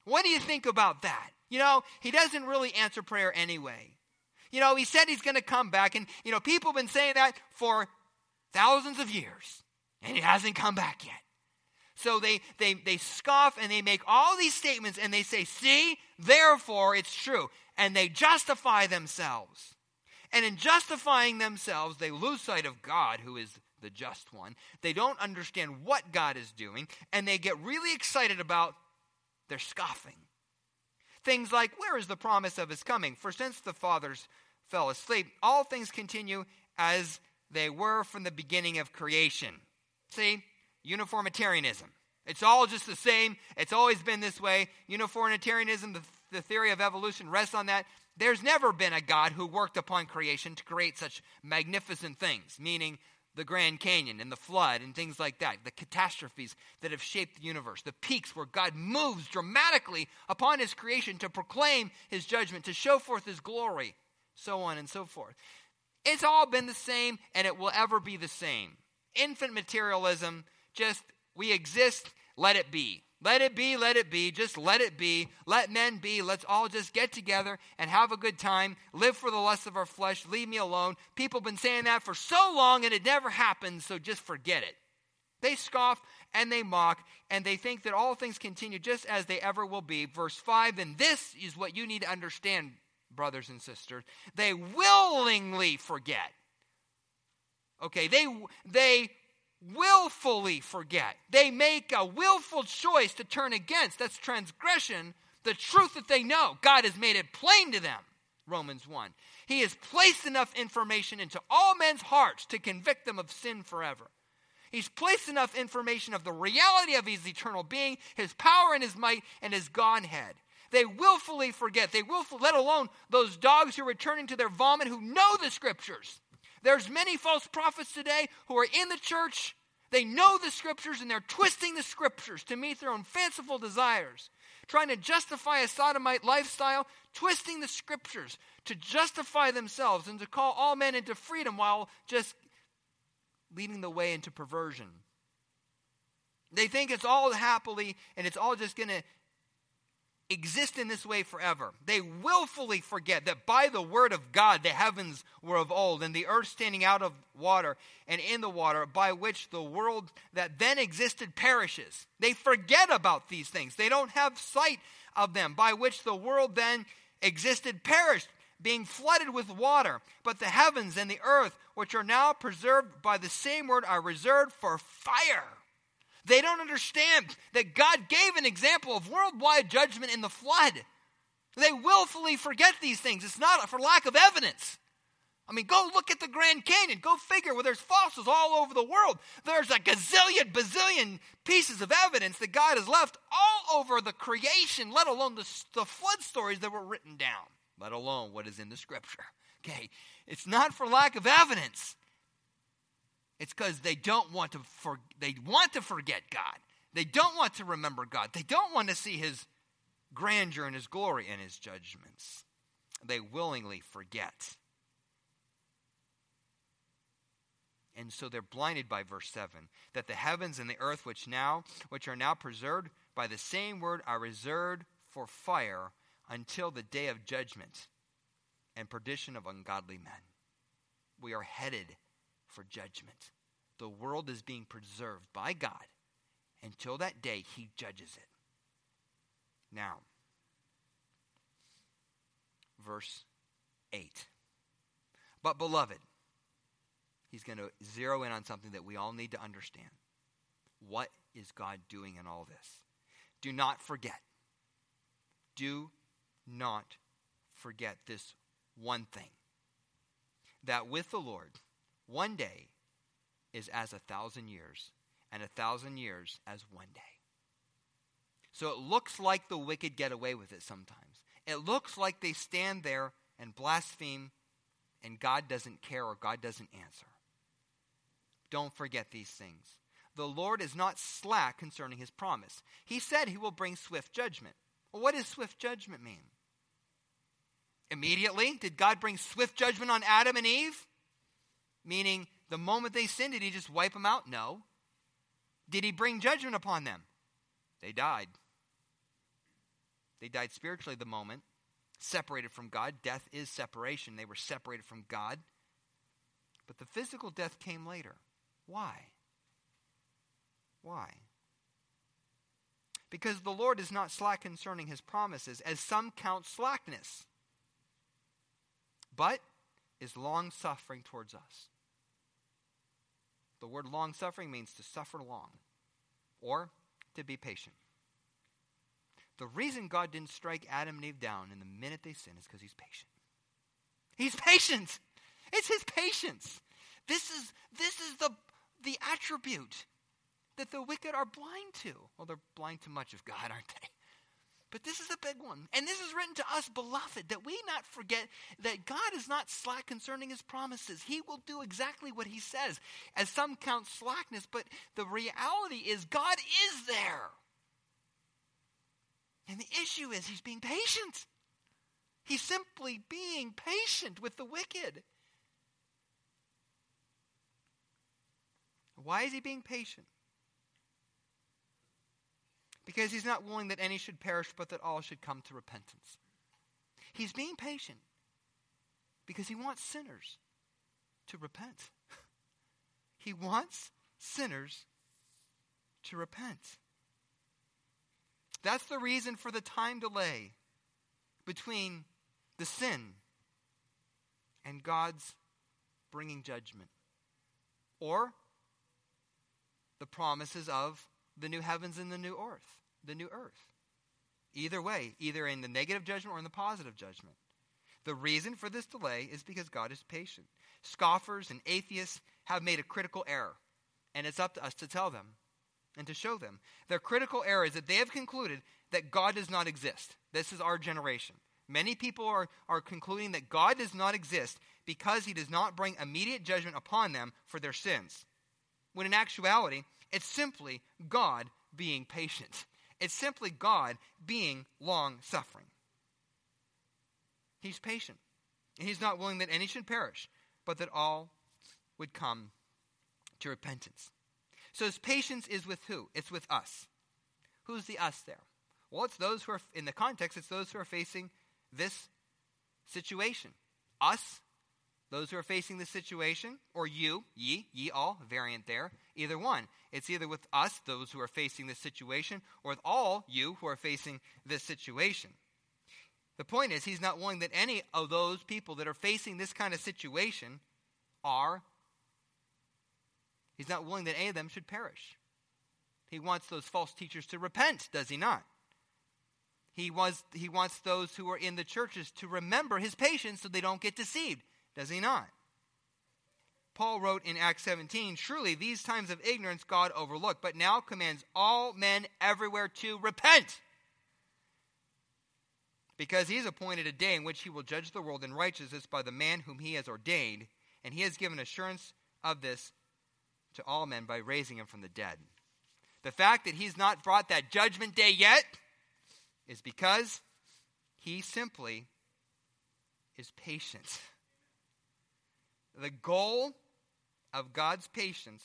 What do you think about that? You know, he doesn't really answer prayer anyway. You know, he said he's going to come back, and, you know, people have been saying that for thousands of years, and he hasn't come back yet. So they, they, they scoff, and they make all these statements, and they say, see, therefore it's true. And they justify themselves. And in justifying themselves, they lose sight of God, who is the just one. They don't understand what God is doing, and they get really excited about their scoffing. Things like, where is the promise of his coming? For since the fathers fell asleep, all things continue as they were from the beginning of creation. See, uniformitarianism. It's all just the same. It's always been this way. Uniformitarianism, the, the theory of evolution, rests on that. There's never been a God who worked upon creation to create such magnificent things, meaning the Grand Canyon and the flood and things like that, the catastrophes that have shaped the universe, the peaks where God moves dramatically upon his creation to proclaim his judgment, to show forth his glory, so on and so forth. It's all been the same, and it will ever be the same. Infant materialism, just we exist, let it be. Let it be, let it be, just let it be. Let men be. Let's all just get together and have a good time. Live for the lust of our flesh. Leave me alone. People have been saying that for so long and it never happens, so just forget it. They scoff and they mock and they think that all things continue just as they ever will be. Verse five, and this is what you need to understand, brothers and sisters. They willingly forget. Okay, they they willfully forget. They make a willful choice to turn against. That's transgression. The truth that they know. God has made it plain to them. Romans one. He has placed enough information into all men's hearts to convict them of sin forever. He's placed enough information of the reality of his eternal being, his power and his might, and his Godhead. They willfully forget. They willfully, let alone those dogs who are returning to their vomit who know the scriptures. There's many false prophets today who are in the church. They know the scriptures and they're twisting the scriptures to meet their own fanciful desires, trying to justify a sodomite lifestyle, twisting the scriptures to justify themselves and to call all men into freedom while just leading the way into perversion. They think it's all happily and it's all just going to exist in this way forever. They willfully forget that by the word of God the heavens were of old, and the earth standing out of water and in the water, by which the world that then existed perishes. They forget about these things. They don't have sight of them, by which the world then existed perished, being flooded with water. But the heavens and the earth, which are now preserved by the same word, are reserved for fire. They don't understand that God gave an example of worldwide judgment in the flood. They willfully forget these things. It's not for lack of evidence. I mean, go look at the Grand Canyon. Go figure where there's fossils all over the world. There's a gazillion, bazillion pieces of evidence that God has left all over the creation, let alone the, the flood stories that were written down, let alone what is in the scripture. Okay, it's not for lack of evidence. It's because they don't want to for, they want to forget God. They don't want to remember God. They don't want to see his grandeur and his glory and his judgments. They willingly forget. And so they're blinded by verse seven, that the heavens and the earth which now which are now preserved by the same word are reserved for fire until the day of judgment and perdition of ungodly men. We are headed for judgment. The world is being preserved by God until that day he judges it. Now, verse eight. But beloved, he's going to zero in on something that we all need to understand. What is God doing in all this? Do not forget. Do not forget this one thing. That with the Lord, one day is as a thousand years, and a thousand years as one day. So it looks like the wicked get away with it sometimes. It looks like they stand there and blaspheme, and God doesn't care or God doesn't answer. Don't forget these things. The Lord is not slack concerning his promise. He said he will bring swift judgment. Well, what does swift judgment mean? Immediately, did God bring swift judgment on Adam and Eve? Meaning, the moment they sinned, did he just wipe them out? No. Did he bring judgment upon them? They died. They died spiritually the moment, separated from God. Death is separation. They were separated from God. But the physical death came later. Why? Why? Because the Lord is not slack concerning his promises, as some count slackness, but is long-suffering towards us. The word long-suffering means to suffer long, or to be patient. The reason God didn't strike Adam and Eve down in the minute they sinned is because he's patient. He's patient. It's his patience. This is, this is the, the attribute that the wicked are blind to. Well, they're blind to much of God, aren't they? But this is a big one. And this is written to us, beloved, that we not forget that God is not slack concerning his promises. He will do exactly what he says. As some count slackness, but the reality is God is there. And the issue is he's being patient. He's simply being patient with the wicked. Why is he being patient? Because he's not willing that any should perish, but that all should come to repentance. He's being patient because he wants sinners to repent. He wants sinners to repent. That's the reason for the time delay between the sin and God's bringing judgment, or the promises of the new heavens and the new earth, the new earth. Either way, either in the negative judgment or in the positive judgment. The reason for this delay is because God is patient. Scoffers and atheists have made a critical error, and it's up to us to tell them and to show them. Their critical error is that they have concluded that God does not exist. This is our generation. Many people are, are concluding that God does not exist because he does not bring immediate judgment upon them for their sins. When in actuality, it's simply God being patient. It's simply God being long-suffering. He's patient. And he's not willing that any should perish, but that all would come to repentance. So his patience is with who? It's with us. Who's the us there? Well, it's those who are, in the context, it's those who are facing this situation. Us, those who are facing this situation, or you, ye, ye all, variant there, either one. It's either with us, those who are facing this situation, or with all you who are facing this situation. The point is, he's not willing that any of those people that are facing this kind of situation are, he's not willing that any of them should perish. He wants those false teachers to repent, does he not? He was, he wants those who are in the churches to remember his patience so they don't get deceived, does he not? Paul wrote in Acts seventeen, "Surely these times of ignorance God overlooked, but now commands all men everywhere to repent. Because he has appointed a day in which he will judge the world in righteousness by the man whom he has ordained, and he has given assurance of this to all men by raising him from the dead." The fact that he's not brought that judgment day yet is because he simply is patient. The goal of God's patience,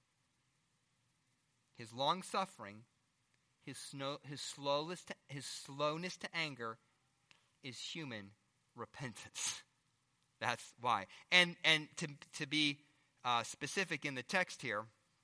his long-suffering, his, snow, his, slowness to, his slowness to anger, is human repentance. That's why. And and to, to be uh, specific in the text here,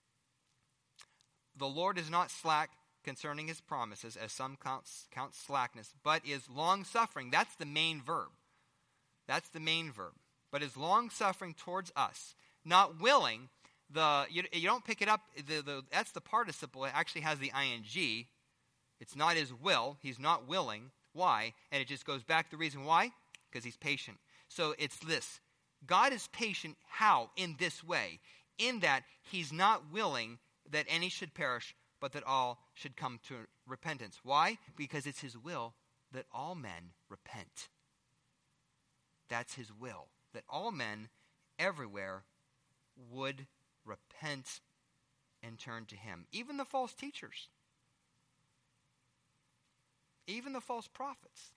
the Lord is not slack concerning his promises, as some count, count slackness, but is long-suffering. That's the main verb. That's the main verb. But is long-suffering towards us, not willing. The you, you don't pick it up. The, the, that's the participle. It actually has the ing. It's not his will. He's not willing. Why? And it just goes back to the reason why. Because he's patient. So it's this. God is patient how? In this way. In that he's not willing that any should perish, but that all should come to repentance. Why? Because it's his will that all men repent. That's his will. That all men everywhere would repent and turn to him. Even the false teachers. Even the false prophets.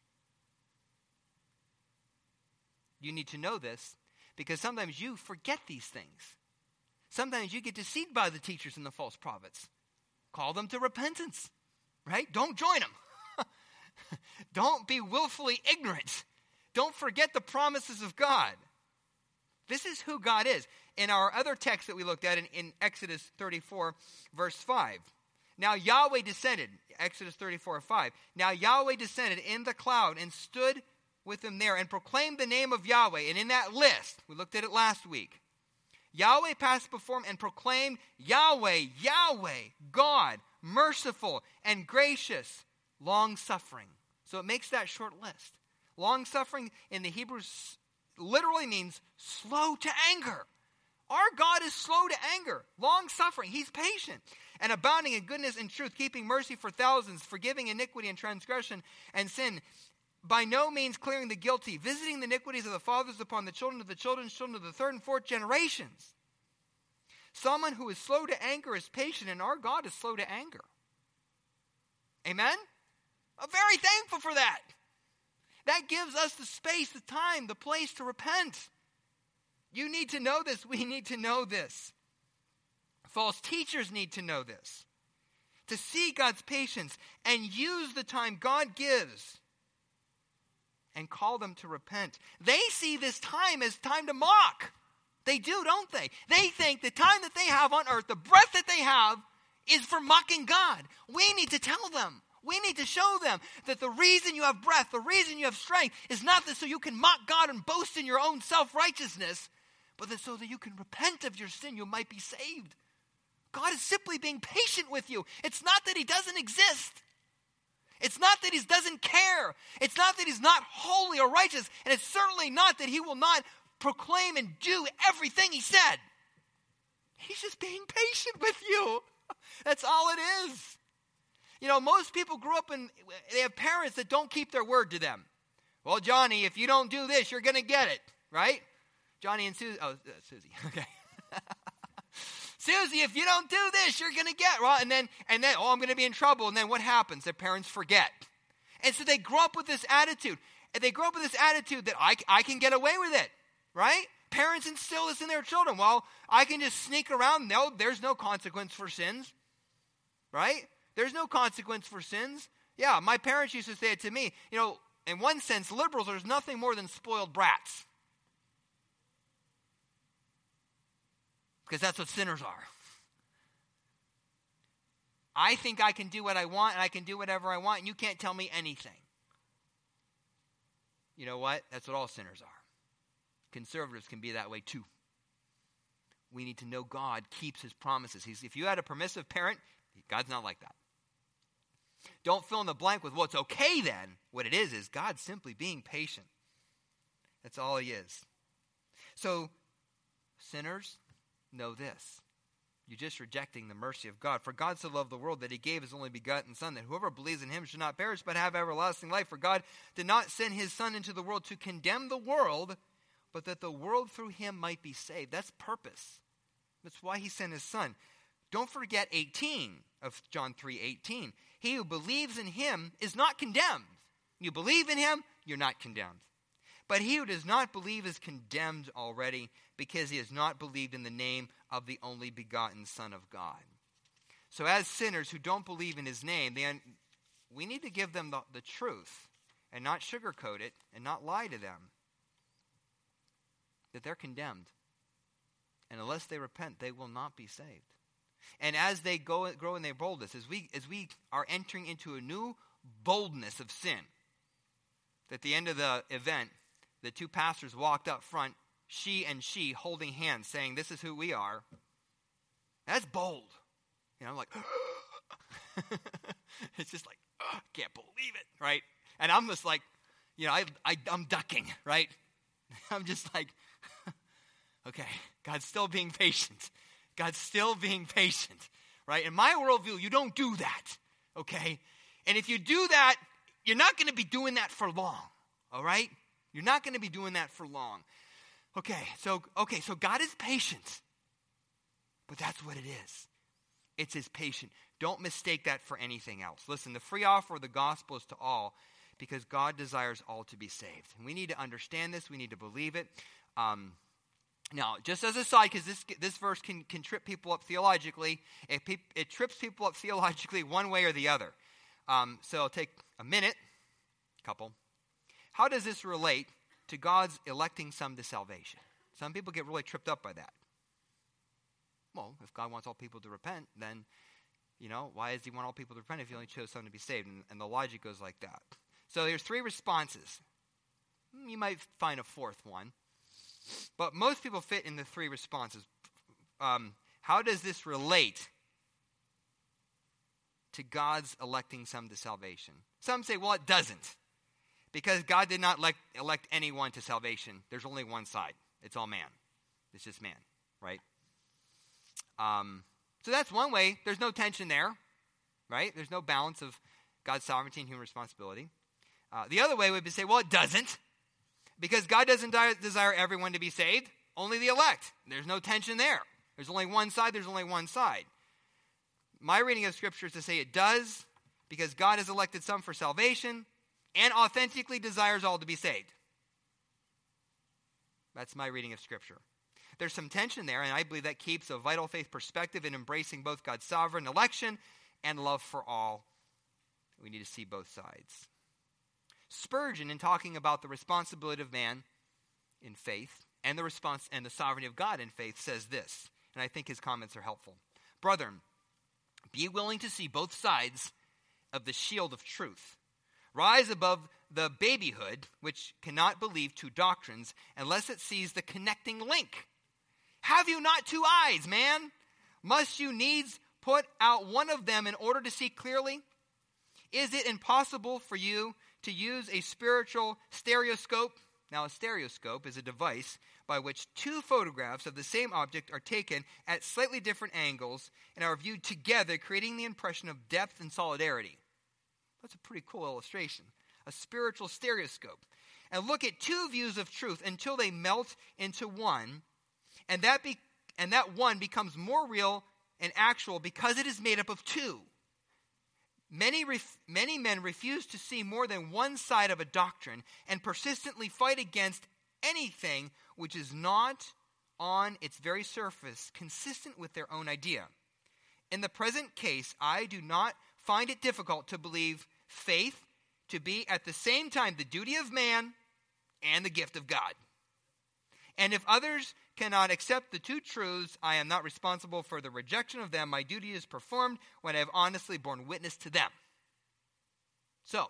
You need to know this because sometimes you forget these things. Sometimes you get deceived by the teachers and the false prophets. Call them to repentance, right? Don't join them. Don't be willfully ignorant. Don't forget the promises of God. This is who God is. In our other text that we looked at in, in Exodus thirty-four, verse five. Now Yahweh descended, Exodus thirty-four, five. Now Yahweh descended in the cloud and stood with them there and proclaimed the name of Yahweh. And in that list, we looked at it last week, Yahweh passed before him and proclaimed, Yahweh, Yahweh, God, merciful and gracious, long-suffering. So it makes that short list. Long-suffering in the Hebrew literally means slow to anger. Our God is slow to anger, long-suffering. He's patient and abounding in goodness and truth, keeping mercy for thousands, forgiving iniquity and transgression and sin, by no means clearing the guilty, visiting the iniquities of the fathers upon the children of the children's children of the third and fourth generations. Someone who is slow to anger is patient, and our God is slow to anger. Amen? I'm very thankful for that. That gives us the space, the time, the place to repent. You need to know this. We need to know this. False teachers need to know this. To see God's patience and use the time God gives and call them to repent. They see this time as time to mock. They do, don't they? They think the time that they have on earth, the breath that they have, is for mocking God. We need to tell them. We need to show them that the reason you have breath, the reason you have strength, is not that so you can mock God and boast in your own self-righteousness, but that so that you can repent of your sin, you might be saved. God is simply being patient with you. It's not that he doesn't exist. It's not that he doesn't care. It's not that he's not holy or righteous. And it's certainly not that he will not proclaim and do everything he said. He's just being patient with you. That's all it is. You know, most people grew up and they have parents that don't keep their word to them. Well, Johnny, if you don't do this, you're going to get it, right? Johnny and Susie. Oh, uh, Susie. Okay. Susie, if you don't do this, you're going to get, well, and then, and then, oh, I'm going to be in trouble. And then what happens? Their parents forget. And so they grow up with this attitude. And they grow up with this attitude that I, I can get away with it, right? Parents instill this in their children. Well, I can just sneak around. No, there's no consequence for sins, right? There's no consequence for sins. Yeah, my parents used to say it to me. You know, in one sense, liberals are nothing more than spoiled brats. Because that's what sinners are. I think I can do what I want, and I can do whatever I want, and you can't tell me anything. You know what? That's what all sinners are. Conservatives can be that way too. We need to know God keeps his promises. He's, if you had a permissive parent, God's not like that. Don't fill in the blank with, well, it's okay then. What it is is God simply being patient. That's all he is. So, sinners, know this. You're just rejecting the mercy of God. For God so loved the world that he gave his only begotten Son, that whoever believes in him should not perish but have everlasting life. For God did not send his Son into the world to condemn the world, but that the world through him might be saved. That's purpose. That's why he sent his Son. Don't forget eighteen of John three eighteen. He who believes in him is not condemned. You believe in him, you're not condemned. But he who does not believe is condemned already, because he has not believed in the name of the only begotten Son of God. So as sinners who don't believe in his name, then we need to give them the, the truth and not sugarcoat it and not lie to them. That they're condemned. And unless they repent, they will not be saved. And as they go, grow in their boldness, as we, as we are entering into a new boldness of sin, at the end of the event, the two pastors walked up front, she and she holding hands, saying, this is who we are. That's bold. You know, I'm like, it's just like, oh, can't believe it, right? And I'm just like, you know, I, I, I'm ducking, right? I'm just like, okay, God's still being patient. God's still being patient, right? In my worldview, you don't do that, okay? And if you do that, you're not going to be doing that for long, all right? You're not going to be doing that for long. Okay, so okay, so God is patient. But that's what it is. It's his patience. Don't mistake that for anything else. Listen, the free offer of the gospel is to all, because God desires all to be saved. And we need to understand this. We need to believe it. Um, now, just as a side, because this this verse can, can trip people up theologically. It, pe- it trips people up theologically one way or the other. Um, so I'll take a minute couple. How does this relate to God's electing some to salvation? Some people get really tripped up by that. Well, if God wants all people to repent, then, you know, why does he want all people to repent if he only chose some to be saved? And, and the logic goes like that. So there's three responses. You might find a fourth one. But most people fit in the three responses. Um, how does this relate to God's electing some to salvation? Some say, well, it doesn't. Because God did not elect, elect anyone to salvation. There's only one side. It's all man. It's just man, right? Um, so that's one way. There's no tension there, right? There's no balance of God's sovereignty and human responsibility. Uh, the other way would be to say, well, it doesn't. Because God doesn't di- desire everyone to be saved, only the elect. There's no tension there. There's only one side, there's only one side. My reading of Scripture is to say it does, because God has elected some for salvation and authentically desires all to be saved. That's my reading of Scripture. There's some tension there, and I believe that keeps a vital faith perspective in embracing both God's sovereign election and love for all. We need to see both sides. Spurgeon, in talking about the responsibility of man in faith and the response and the sovereignty of God in faith, says this, and I think his comments are helpful. Brethren, be willing to see both sides of the shield of truth. Rise above the babyhood, which cannot believe two doctrines unless it sees the connecting link. Have you not two eyes, man? Must you needs put out one of them in order to see clearly? Is it impossible for you to use a spiritual stereoscope? Now, a stereoscope is a device by which two photographs of the same object are taken at slightly different angles and are viewed together, creating the impression of depth and solidarity. That's a pretty cool illustration. A spiritual stereoscope. And look at two views of truth until they melt into one, and that be, and that one becomes more real and actual because it is made up of two. Many, ref, many men refuse to see more than one side of a doctrine and persistently fight against anything which is not on its very surface consistent with their own idea. In the present case, I do not find it difficult to believe faith to be at the same time the duty of man and the gift of God. And if others cannot accept the two truths, I am not responsible for the rejection of them. My duty is performed when I have honestly borne witness to them. So,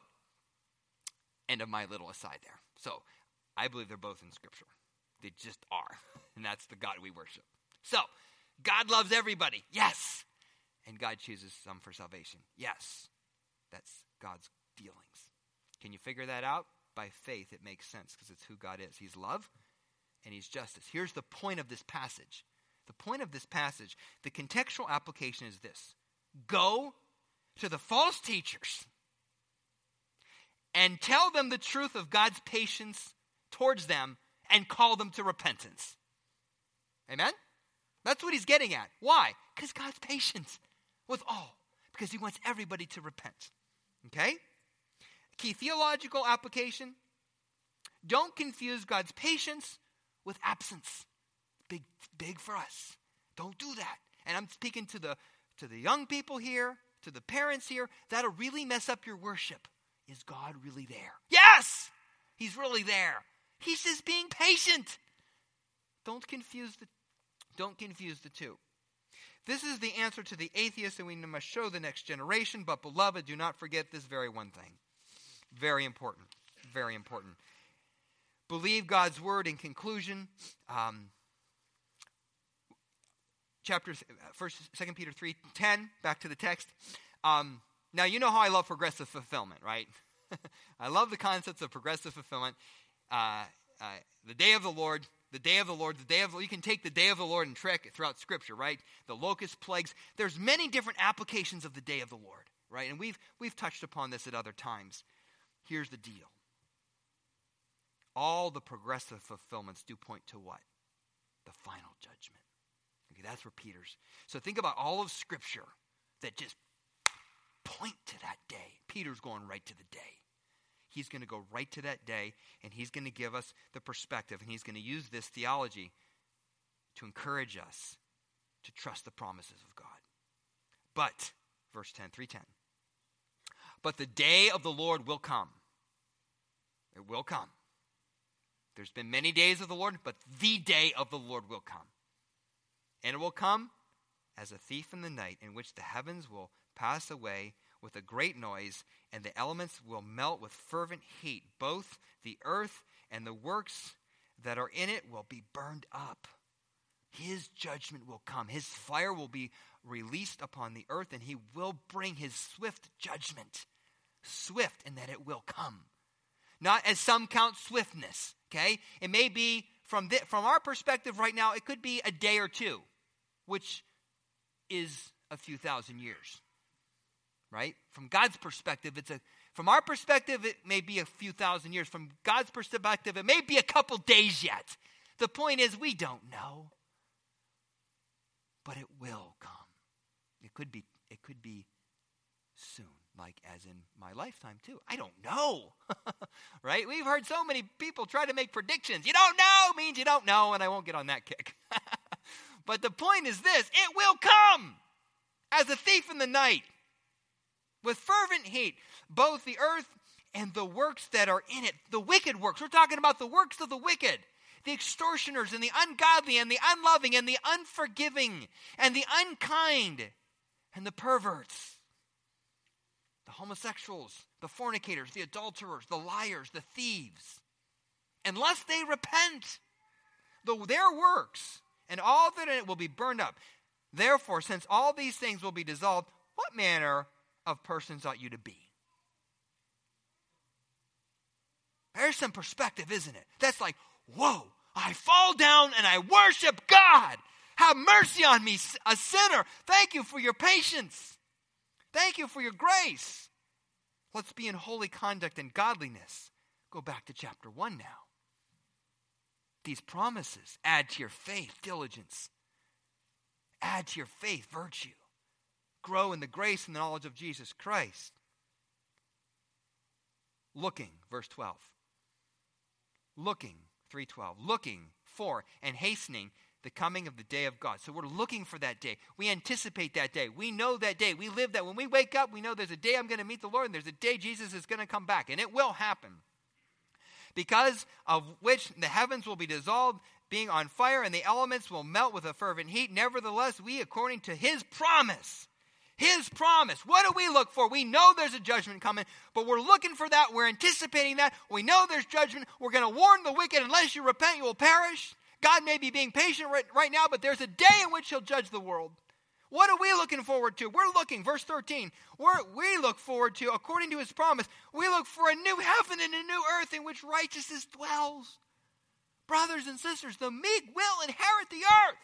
end of my little aside there. So, I believe they're both in Scripture. They just are. And that's the God we worship. So, God loves everybody. Yes. And God chooses some for salvation. Yes. That's God's dealings. Can you figure that out? By faith, it makes sense because it's who God is. He's love and he's justice. Here's the point of this passage. The point of this passage, the contextual application is this. Go to the false teachers and tell them the truth of God's patience towards them and call them to repentance. Amen? That's what he's getting at. Why? Because God's patient with all. Because he wants everybody to repent. Okay? Key theological application. Don't confuse God's patience with absence. Big, big for us. Don't do that. And I'm speaking to the to the young people here, to the parents here. That'll really mess up your worship. Is God really there? Yes! He's really there. He's just being patient. Don't confuse the don't confuse the two. This is the answer to the atheist, and we must show the next generation. But beloved, do not forget this very one thing. Very important. Very important. Believe God's word in conclusion. Um, chapter first, Second Peter three ten. Back to the text. Um, now you know how I love progressive fulfillment, right? I love the concepts of progressive fulfillment. Uh, uh, the day of the Lord, the day of the Lord, the day of you can take the day of the Lord and track it throughout Scripture, right? The locust plagues. There's many different applications of the day of the Lord, right? And we've we've touched upon this at other times. Here's the deal. All the progressive fulfillments do point to what? The final judgment. Okay, that's where Peter's. So think about all of Scripture that just point to that day. Peter's going right to the day. He's going to go right to that day, and he's going to give us the perspective, and he's going to use this theology to encourage us to trust the promises of God. But, verse ten, three ten, but the day of the Lord will come It will come. There's been many days of the Lord, but the day of the Lord will come. And it will come as a thief in the night, in which the heavens will pass away with a great noise, and the elements will melt with fervent heat. Both the earth and the works that are in it will be burned up. His judgment will come. His fire will be released upon the earth, and he will bring his swift judgment. Swift in that it will come. Not as some count swiftness, okay? It may be, from, the, from our perspective right now, it could be a day or two, which is a few thousand years, right? From God's perspective, it's a, from our perspective, it may be a few thousand years. From God's perspective, it may be a couple days yet. The point is, we don't know. But it will come. It could be, it could be soon, like as in my lifetime too. I don't know, right? We've heard so many people try to make predictions. You don't know means you don't know, and I won't get on that kick. But the point is this, it will come as a thief in the night with fervent heat, both the earth and the works that are in it, the wicked works. We're talking about the works of the wicked. The extortioners and the ungodly and the unloving and the unforgiving and the unkind and the perverts, the homosexuals, the fornicators, the adulterers, the liars, the thieves. Unless they repent, the, their works and all that in it will be burned up. Therefore, since all these things will be dissolved, what manner of persons ought you to be? There's some perspective, isn't it? That's like, whoa, I fall down and I worship God. Have mercy on me, a sinner. Thank you for your patience. Thank you for your grace. Let's be in holy conduct and godliness. Go back to chapter one now. These promises add to your faith diligence. Add to your faith virtue. Grow in the grace and the knowledge of Jesus Christ. Looking, verse twelve. Looking, three twelve. Looking for and hastening the coming of the day of God. So we're looking for that day. We anticipate that day. We know that day. We live that. When we wake up, we know there's a day I'm going to meet the Lord, and there's a day Jesus is going to come back. And it will happen. Because of which the heavens will be dissolved, being on fire, and the elements will melt with a fervent heat. Nevertheless, we, according to his promise, his promise, what do we look for? We know there's a judgment coming, but we're looking for that. We're anticipating that. We know there's judgment. We're going to warn the wicked, unless you repent, you will perish. God may be being patient right, right now, but there's a day in which he'll judge the world. What are we looking forward to? We're looking, verse thirteen, we're, we look forward to, according to his promise, we look for a new heaven and a new earth in which righteousness dwells. Brothers and sisters, the meek will inherit the earth.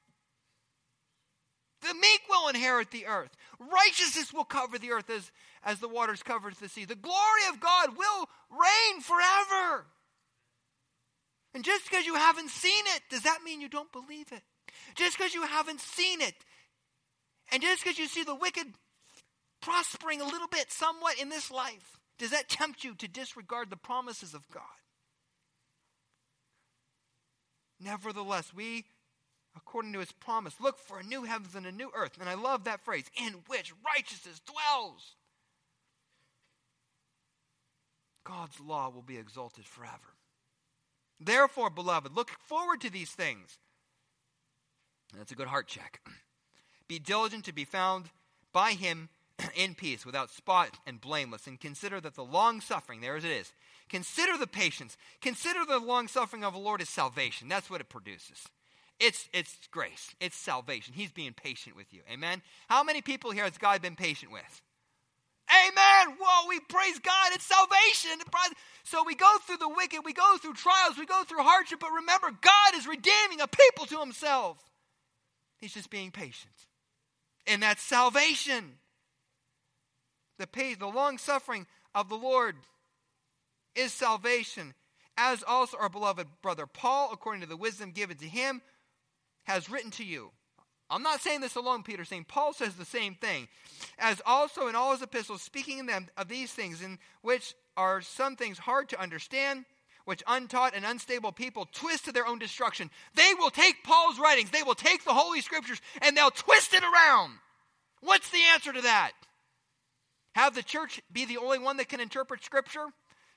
The meek will inherit the earth. Righteousness will cover the earth as, as the waters cover the sea. The glory of God will reign forever. And just because you haven't seen it, does that mean you don't believe it? Just because you haven't seen it, and just because you see the wicked prospering a little bit, somewhat in this life, does that tempt you to disregard the promises of God? Nevertheless, we, according to his promise, look for a new heavens and a new earth. And I love that phrase, in which righteousness dwells. God's law will be exalted forever. Therefore, beloved, look forward to these things. That's a good heart check. Be diligent to be found by him in peace, without spot and blameless, and consider that the long suffering, there as it is, consider the patience, consider the long suffering of the Lord is salvation. That's what it produces. It's, it's grace. It's salvation. He's being patient with you. Amen? How many people here has God been patient with? Amen. Whoa, we praise God. It's salvation. So we go through the wicked. We go through trials. We go through hardship. But remember, God is redeeming a people to himself. He's just being patient. And that's salvation. The, pay, the long suffering of the Lord is salvation. As also our beloved brother Paul, according to the wisdom given to him, has written to you. I'm not saying this alone, Peter, saying Paul says the same thing. As also in all his epistles, speaking in them of these things, in which are some things hard to understand, which untaught and unstable people twist to their own destruction. They will take Paul's writings, they will take the Holy Scriptures, and they'll twist it around. What's the answer to that? Have the church be the only one that can interpret Scripture?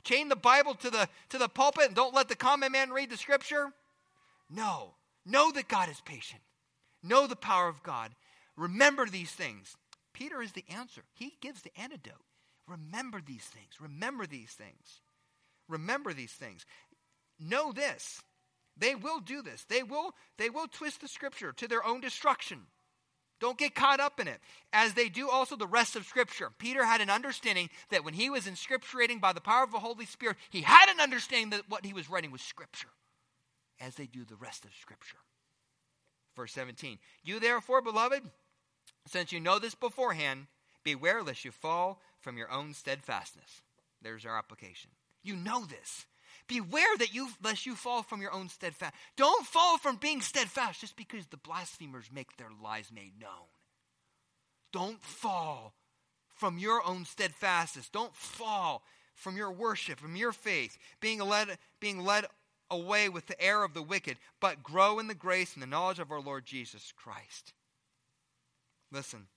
chain the Bible to the, to the pulpit and don't let the common man read the scripture? No. Know that God is patient. Know the power of God. Remember these things. Peter is the answer. He gives the antidote. Remember these things. Remember these things. Remember these things. Know this. They will do this. They will, they will twist the scripture to their own destruction. Don't get caught up in it. As they do also the rest of scripture. Peter had an understanding that when he was inscripturating by the power of the Holy Spirit, he had an understanding that what he was writing was scripture. As they do the rest of scripture. Verse seventeen. You therefore, beloved, since you know this beforehand, beware lest you fall from your own steadfastness. There's our application. You know this. Beware that you, lest you fall from your own steadfast. Don't fall from being steadfast just because the blasphemers make their lies made known. Don't fall from your own steadfastness. Don't fall from your worship, from your faith, being led, being led away with the error of the wicked, but grow in the grace and the knowledge of our Lord Jesus Christ. Listen,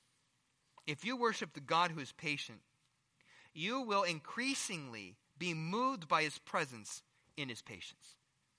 if you worship the God who is patient, you will increasingly be moved by his presence in his patience,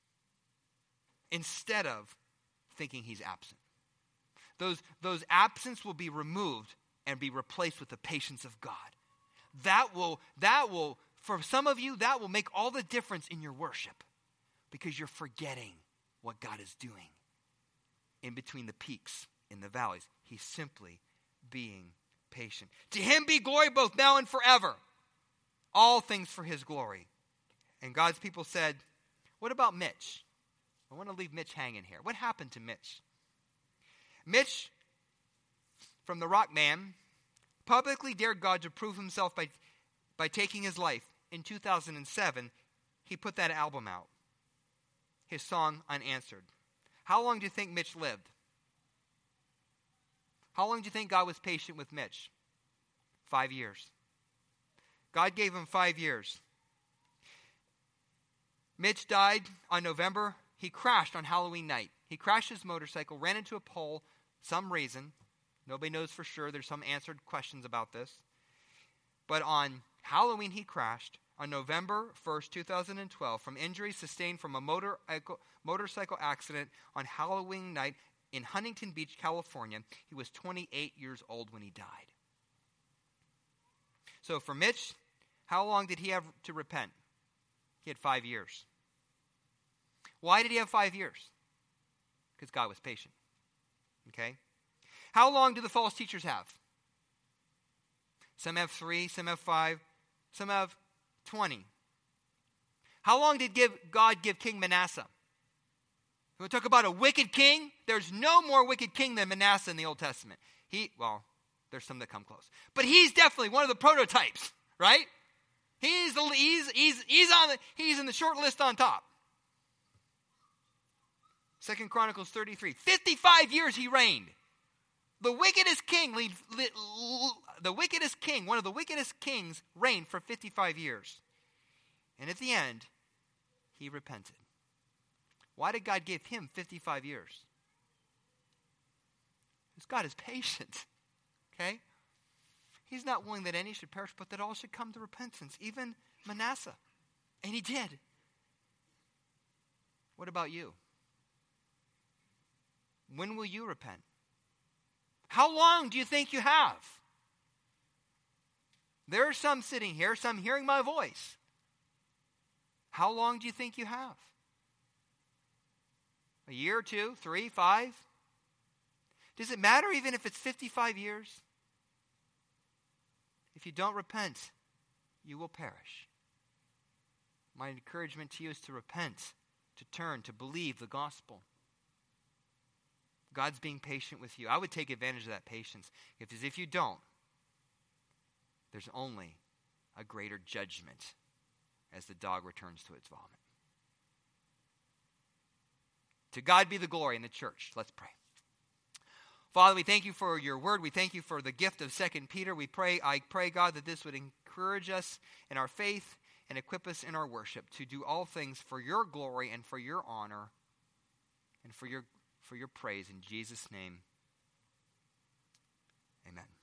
instead of thinking he's absent. Those, those absence will be removed and be replaced with the patience of God. That will, that will, for some of you, that will make all the difference in your worship, because you're forgetting what God is doing in between the peaks, in the valleys. He's simply being patient. To him be glory both now and forever. All things for his glory. And God's people said, what about Mitch? I want to leave Mitch hanging here. What happened to Mitch? Mitch, from the Rock Man, publicly dared God to prove himself by, by taking his life. In two thousand seven, he put that album out. His song, Unanswered. How long do you think Mitch lived? How long do you think God was patient with Mitch? Five years. God gave him five years. Mitch died on November. He crashed on Halloween night. He crashed his motorcycle, ran into a pole, some reason. Nobody knows for sure. There's some answered questions about this. But on Halloween, he crashed. On November first, two thousand twelve, from injuries sustained from a motor, motorcycle accident on Halloween night in Huntington Beach, California. He was twenty-eight years old when he died. So for Mitch, how long did he have to repent? He had five years. Why did he have five years? Because God was patient. Okay? How long do the false teachers have? Some have three, some have five, some have twenty. How long did give, God give King Manasseh? We talk about a wicked king. There's no more wicked king than Manasseh in the Old Testament. He, well, there's some that come close. But he's definitely one of the prototypes, right? He's the, he's he's he's on the, he's in the short list on top. Second Chronicles thirty-three. fifty-five years he reigned. The wickedest king, lead, lead, the wickedest king, one of the wickedest kings reigned for fifty-five years. And at the end, he repented. Why did God give him fifty-five years? Because God is patient. Okay? He's not willing that any should perish, but that all should come to repentance, even Manasseh. And he did. What about you? When will you repent? How long do you think you have? There are some sitting here, some hearing my voice. How long do you think you have? A year, two, three, five? Does it matter even if it's fifty-five years? If you don't repent, you will perish. My encouragement to you is to repent, to turn, to believe the gospel. God's being patient with you. I would take advantage of that patience. If, if you don't, there's only a greater judgment as the dog returns to its vomit. To God be the glory in the church. Let's pray. Father, we thank you for your word. We thank you for the gift of Second Peter. We pray, I pray, God, that this would encourage us in our faith and equip us in our worship to do all things for your glory and for your honor and for your, for your praise. In Jesus' name, amen.